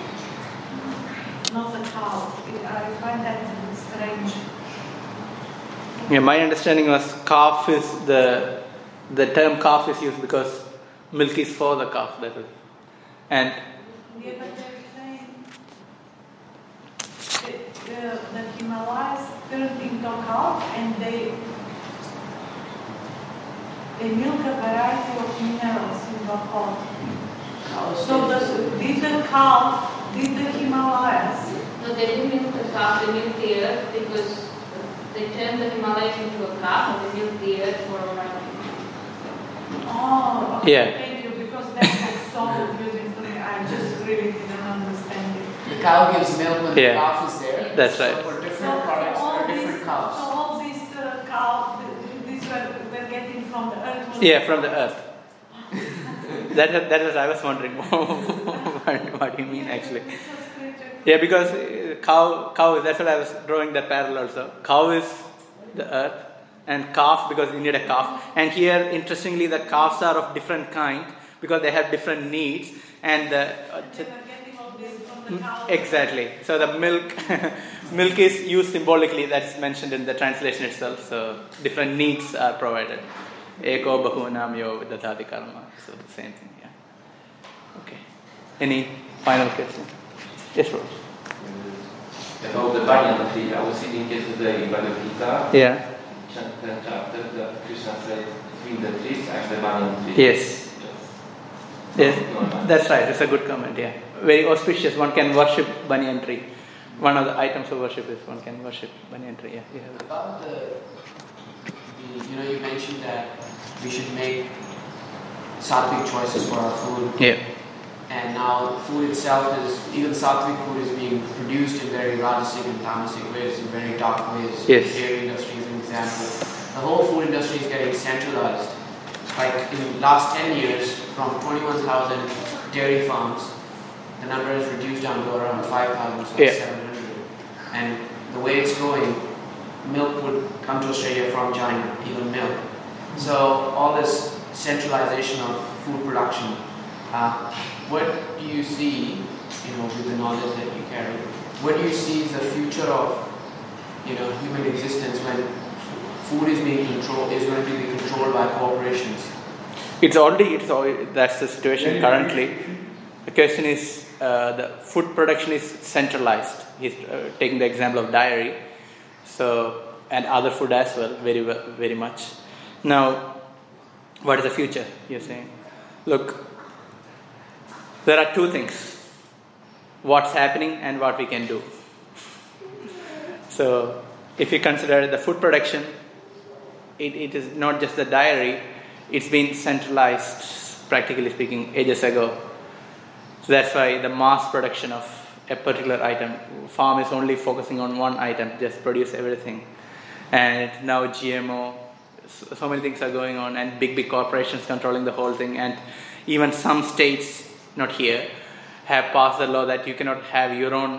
E: Not the cow. I find that strange.
A: Yeah, my understanding was calf is the term calf is used because milk is for the calf. That is, and
E: yeah, but they're saying the Himalayas turned into calf, and they milk a variety of minerals in the pot. So did the Himalayas?
D: No, they didn't milk the calf, they milked the earth because they turned the Himalayas into a calf and they milked the earth for a while.
E: Oh, okay,
A: yeah.
E: Thank you, because that was so confusing to me. I just really didn't understand it.
F: The cow gives milk when the
A: Yeah.
F: calf is there.
A: That's
F: so
A: right.
F: For different products, there are different cows.
E: So all these cows, these were getting from the earth?
A: Yeah, from the earth. That was I was wondering what you mean actually. Yeah, because cow. That's what I was drawing that parallel also. Cow is the earth, and calf because you need a calf. And here, interestingly, the calves are of different kind because they have different needs. And exactly. So the milk is used symbolically. That's mentioned in the translation itself. So different needs are provided. Eko bahunam yo dadati karma. So the same thing. Yeah. Okay. Any final question? Yes, Rose.
G: About the banyan tree, I was reading yesterday in Bhagavad Gita.
A: Yeah.
G: Ten chapter that Krishna said between the trees and the banyan tree.
A: Yes. Yes. That's right. It's a good comment. Yeah. Very auspicious. One can worship banyan tree. One of the items of worship is one can worship banyan tree. Yeah.
F: About you mentioned that we should make sattvic choices for our food.
A: Yeah.
F: And now food itself even sattvic food is being produced in very rajasic and tamasic ways, in very dark ways.
A: Yes.
F: Dairy industry is an example. The whole food industry is getting centralized. Like in the last 10 years, from 21,000 dairy farms, the number has reduced down to around 5,000, so 700. And the way it's going, milk would come to Australia from China, even milk. So all this centralization of food production, what do you see, with the knowledge that you carry, what do you see is the future of, human existence when food is going to be controlled by corporations?
A: It's already that's the situation currently. The question is the food production is centralized. He's taking the example of dairy, and other food as well, very much. Now, what is the future? You're saying, look, there are two things: what's happening and what we can do. So if you consider the food production, it is not just the dairy, it's been centralized, practically speaking, ages ago. So that's why the mass production of a particular item, farm is only focusing on one item, just produce everything. And now GMO, so many things are going on, and big corporations controlling the whole thing. And even some states, not here, have passed the law that you cannot have your own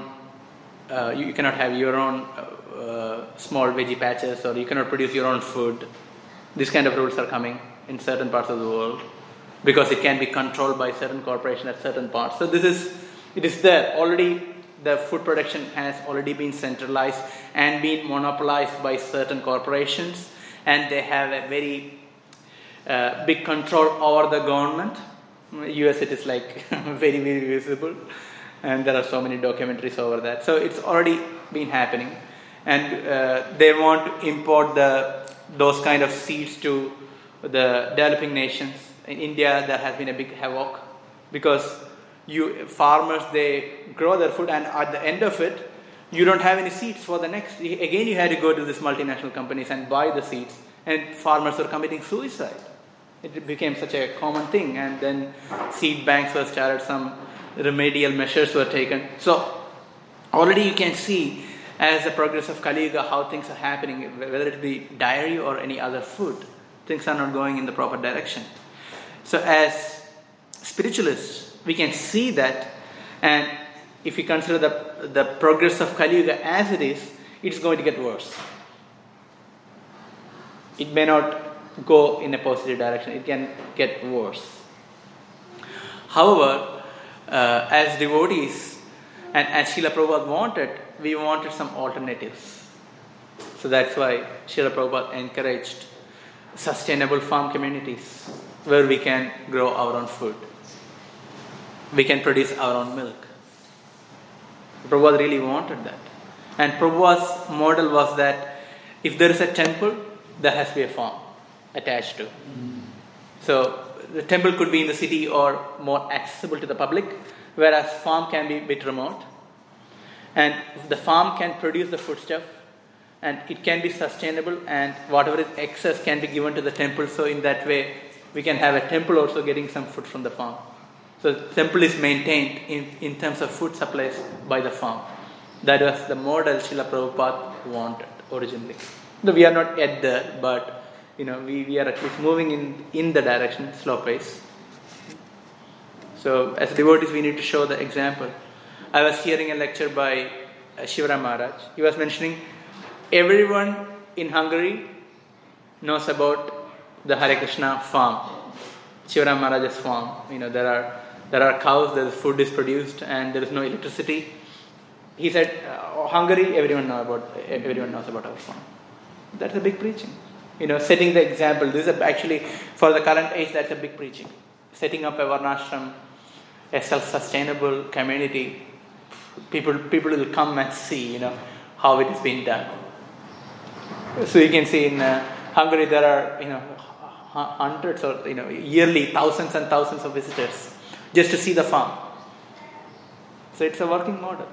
A: small veggie patches, or you cannot produce your own food. These kind of rules are coming in certain parts of the world because it can be controlled by certain corporations at certain parts. So it is there already. The food production has already been centralized and been monopolized by certain corporations, and they have a very big control over the government. US, it is like very visible, and there are so many documentaries over that. So it's already been happening, and they want to import those kind of seeds to the developing nations. In India, there has been a big havoc because farmers, they grow their food, and at the end of it, you don't have any seeds for the next. Again, you had to go to these multinational companies and buy the seeds, and farmers were committing suicide. It became such a common thing, and then seed banks were started, some remedial measures were taken. So already you can see, as the progress of Kali Yuga, how things are happening, whether it be dairy or any other food, things are not going in the proper direction. So as spiritualists, we can see that, and if we consider the progress of Kali Yuga as it is, it's going to get worse. It may not go in a positive direction, it can get worse. However, as devotees, and as Srila Prabhupada wanted, we wanted some alternatives. So that's why Srila Prabhupada encouraged sustainable farm communities where we can grow our own food. We can produce our own milk. Prabhupada really wanted that. And Prabhupada's model was that if there is a temple, there has to be a farm attached to. So the temple could be in the city or more accessible to the public, whereas farm can be a bit remote. And the farm can produce the foodstuff, and it can be sustainable, and whatever is excess can be given to the temple. So in that way, we can have a temple also getting some food from the farm. So the temple is maintained in terms of food supplies by the farm. That was the model Srila Prabhupada wanted originally. No, we are not yet there, but we are at least moving in the direction, slow pace. So as devotees, we need to show the example. I was hearing a lecture by Shivaram Maharaj. He was mentioning everyone in Hungary knows about the Hare Krishna farm, Shivaram Maharaj's farm. There are cows, there is food is produced, and there is no electricity. He said, Hungary, everyone knows about our farm. That's a big preaching. Setting the example. This is actually, for the current age, that's a big preaching. Setting up a varnashram, a self-sustainable community. People will come and see, how it is being done. So you can see in Hungary there are, hundreds or yearly thousands and thousands of visitors just to see the farm. So it's a working model.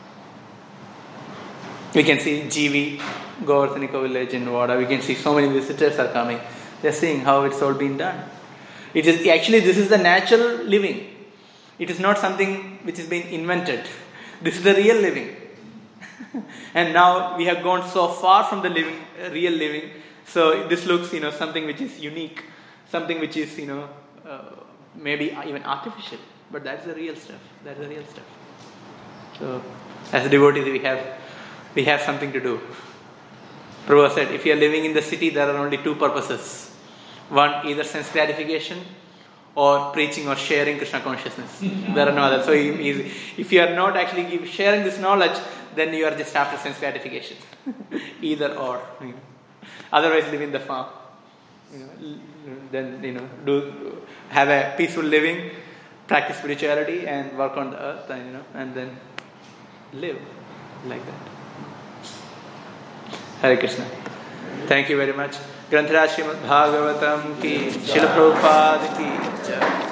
A: We can see GV, Govardhaniko village in Vada. We can see so many visitors are coming. They're seeing how it's all been done. It is actually, this is the natural living. It is not something which is being invented. This is the real living. And now we have gone so far from the real living. So this looks, something which is unique, something which is, maybe even artificial. But that's the real stuff. That's the real stuff. So as devotees, we have something to do. Prabhupada said, if you are living in the city, there are only two purposes. One, either sense gratification or preaching or sharing Krishna consciousness. There are no others. So if you are not actually sharing this knowledge, then you are just after sense gratification. Either or. Otherwise, live in the farm. Then have a peaceful living, practice spirituality, and work on the earth, and then live like that. Hare Krishna. Thank you very much. Granthiraj Srimad Bhagavatam ki, Srila Prabhupada ki jai.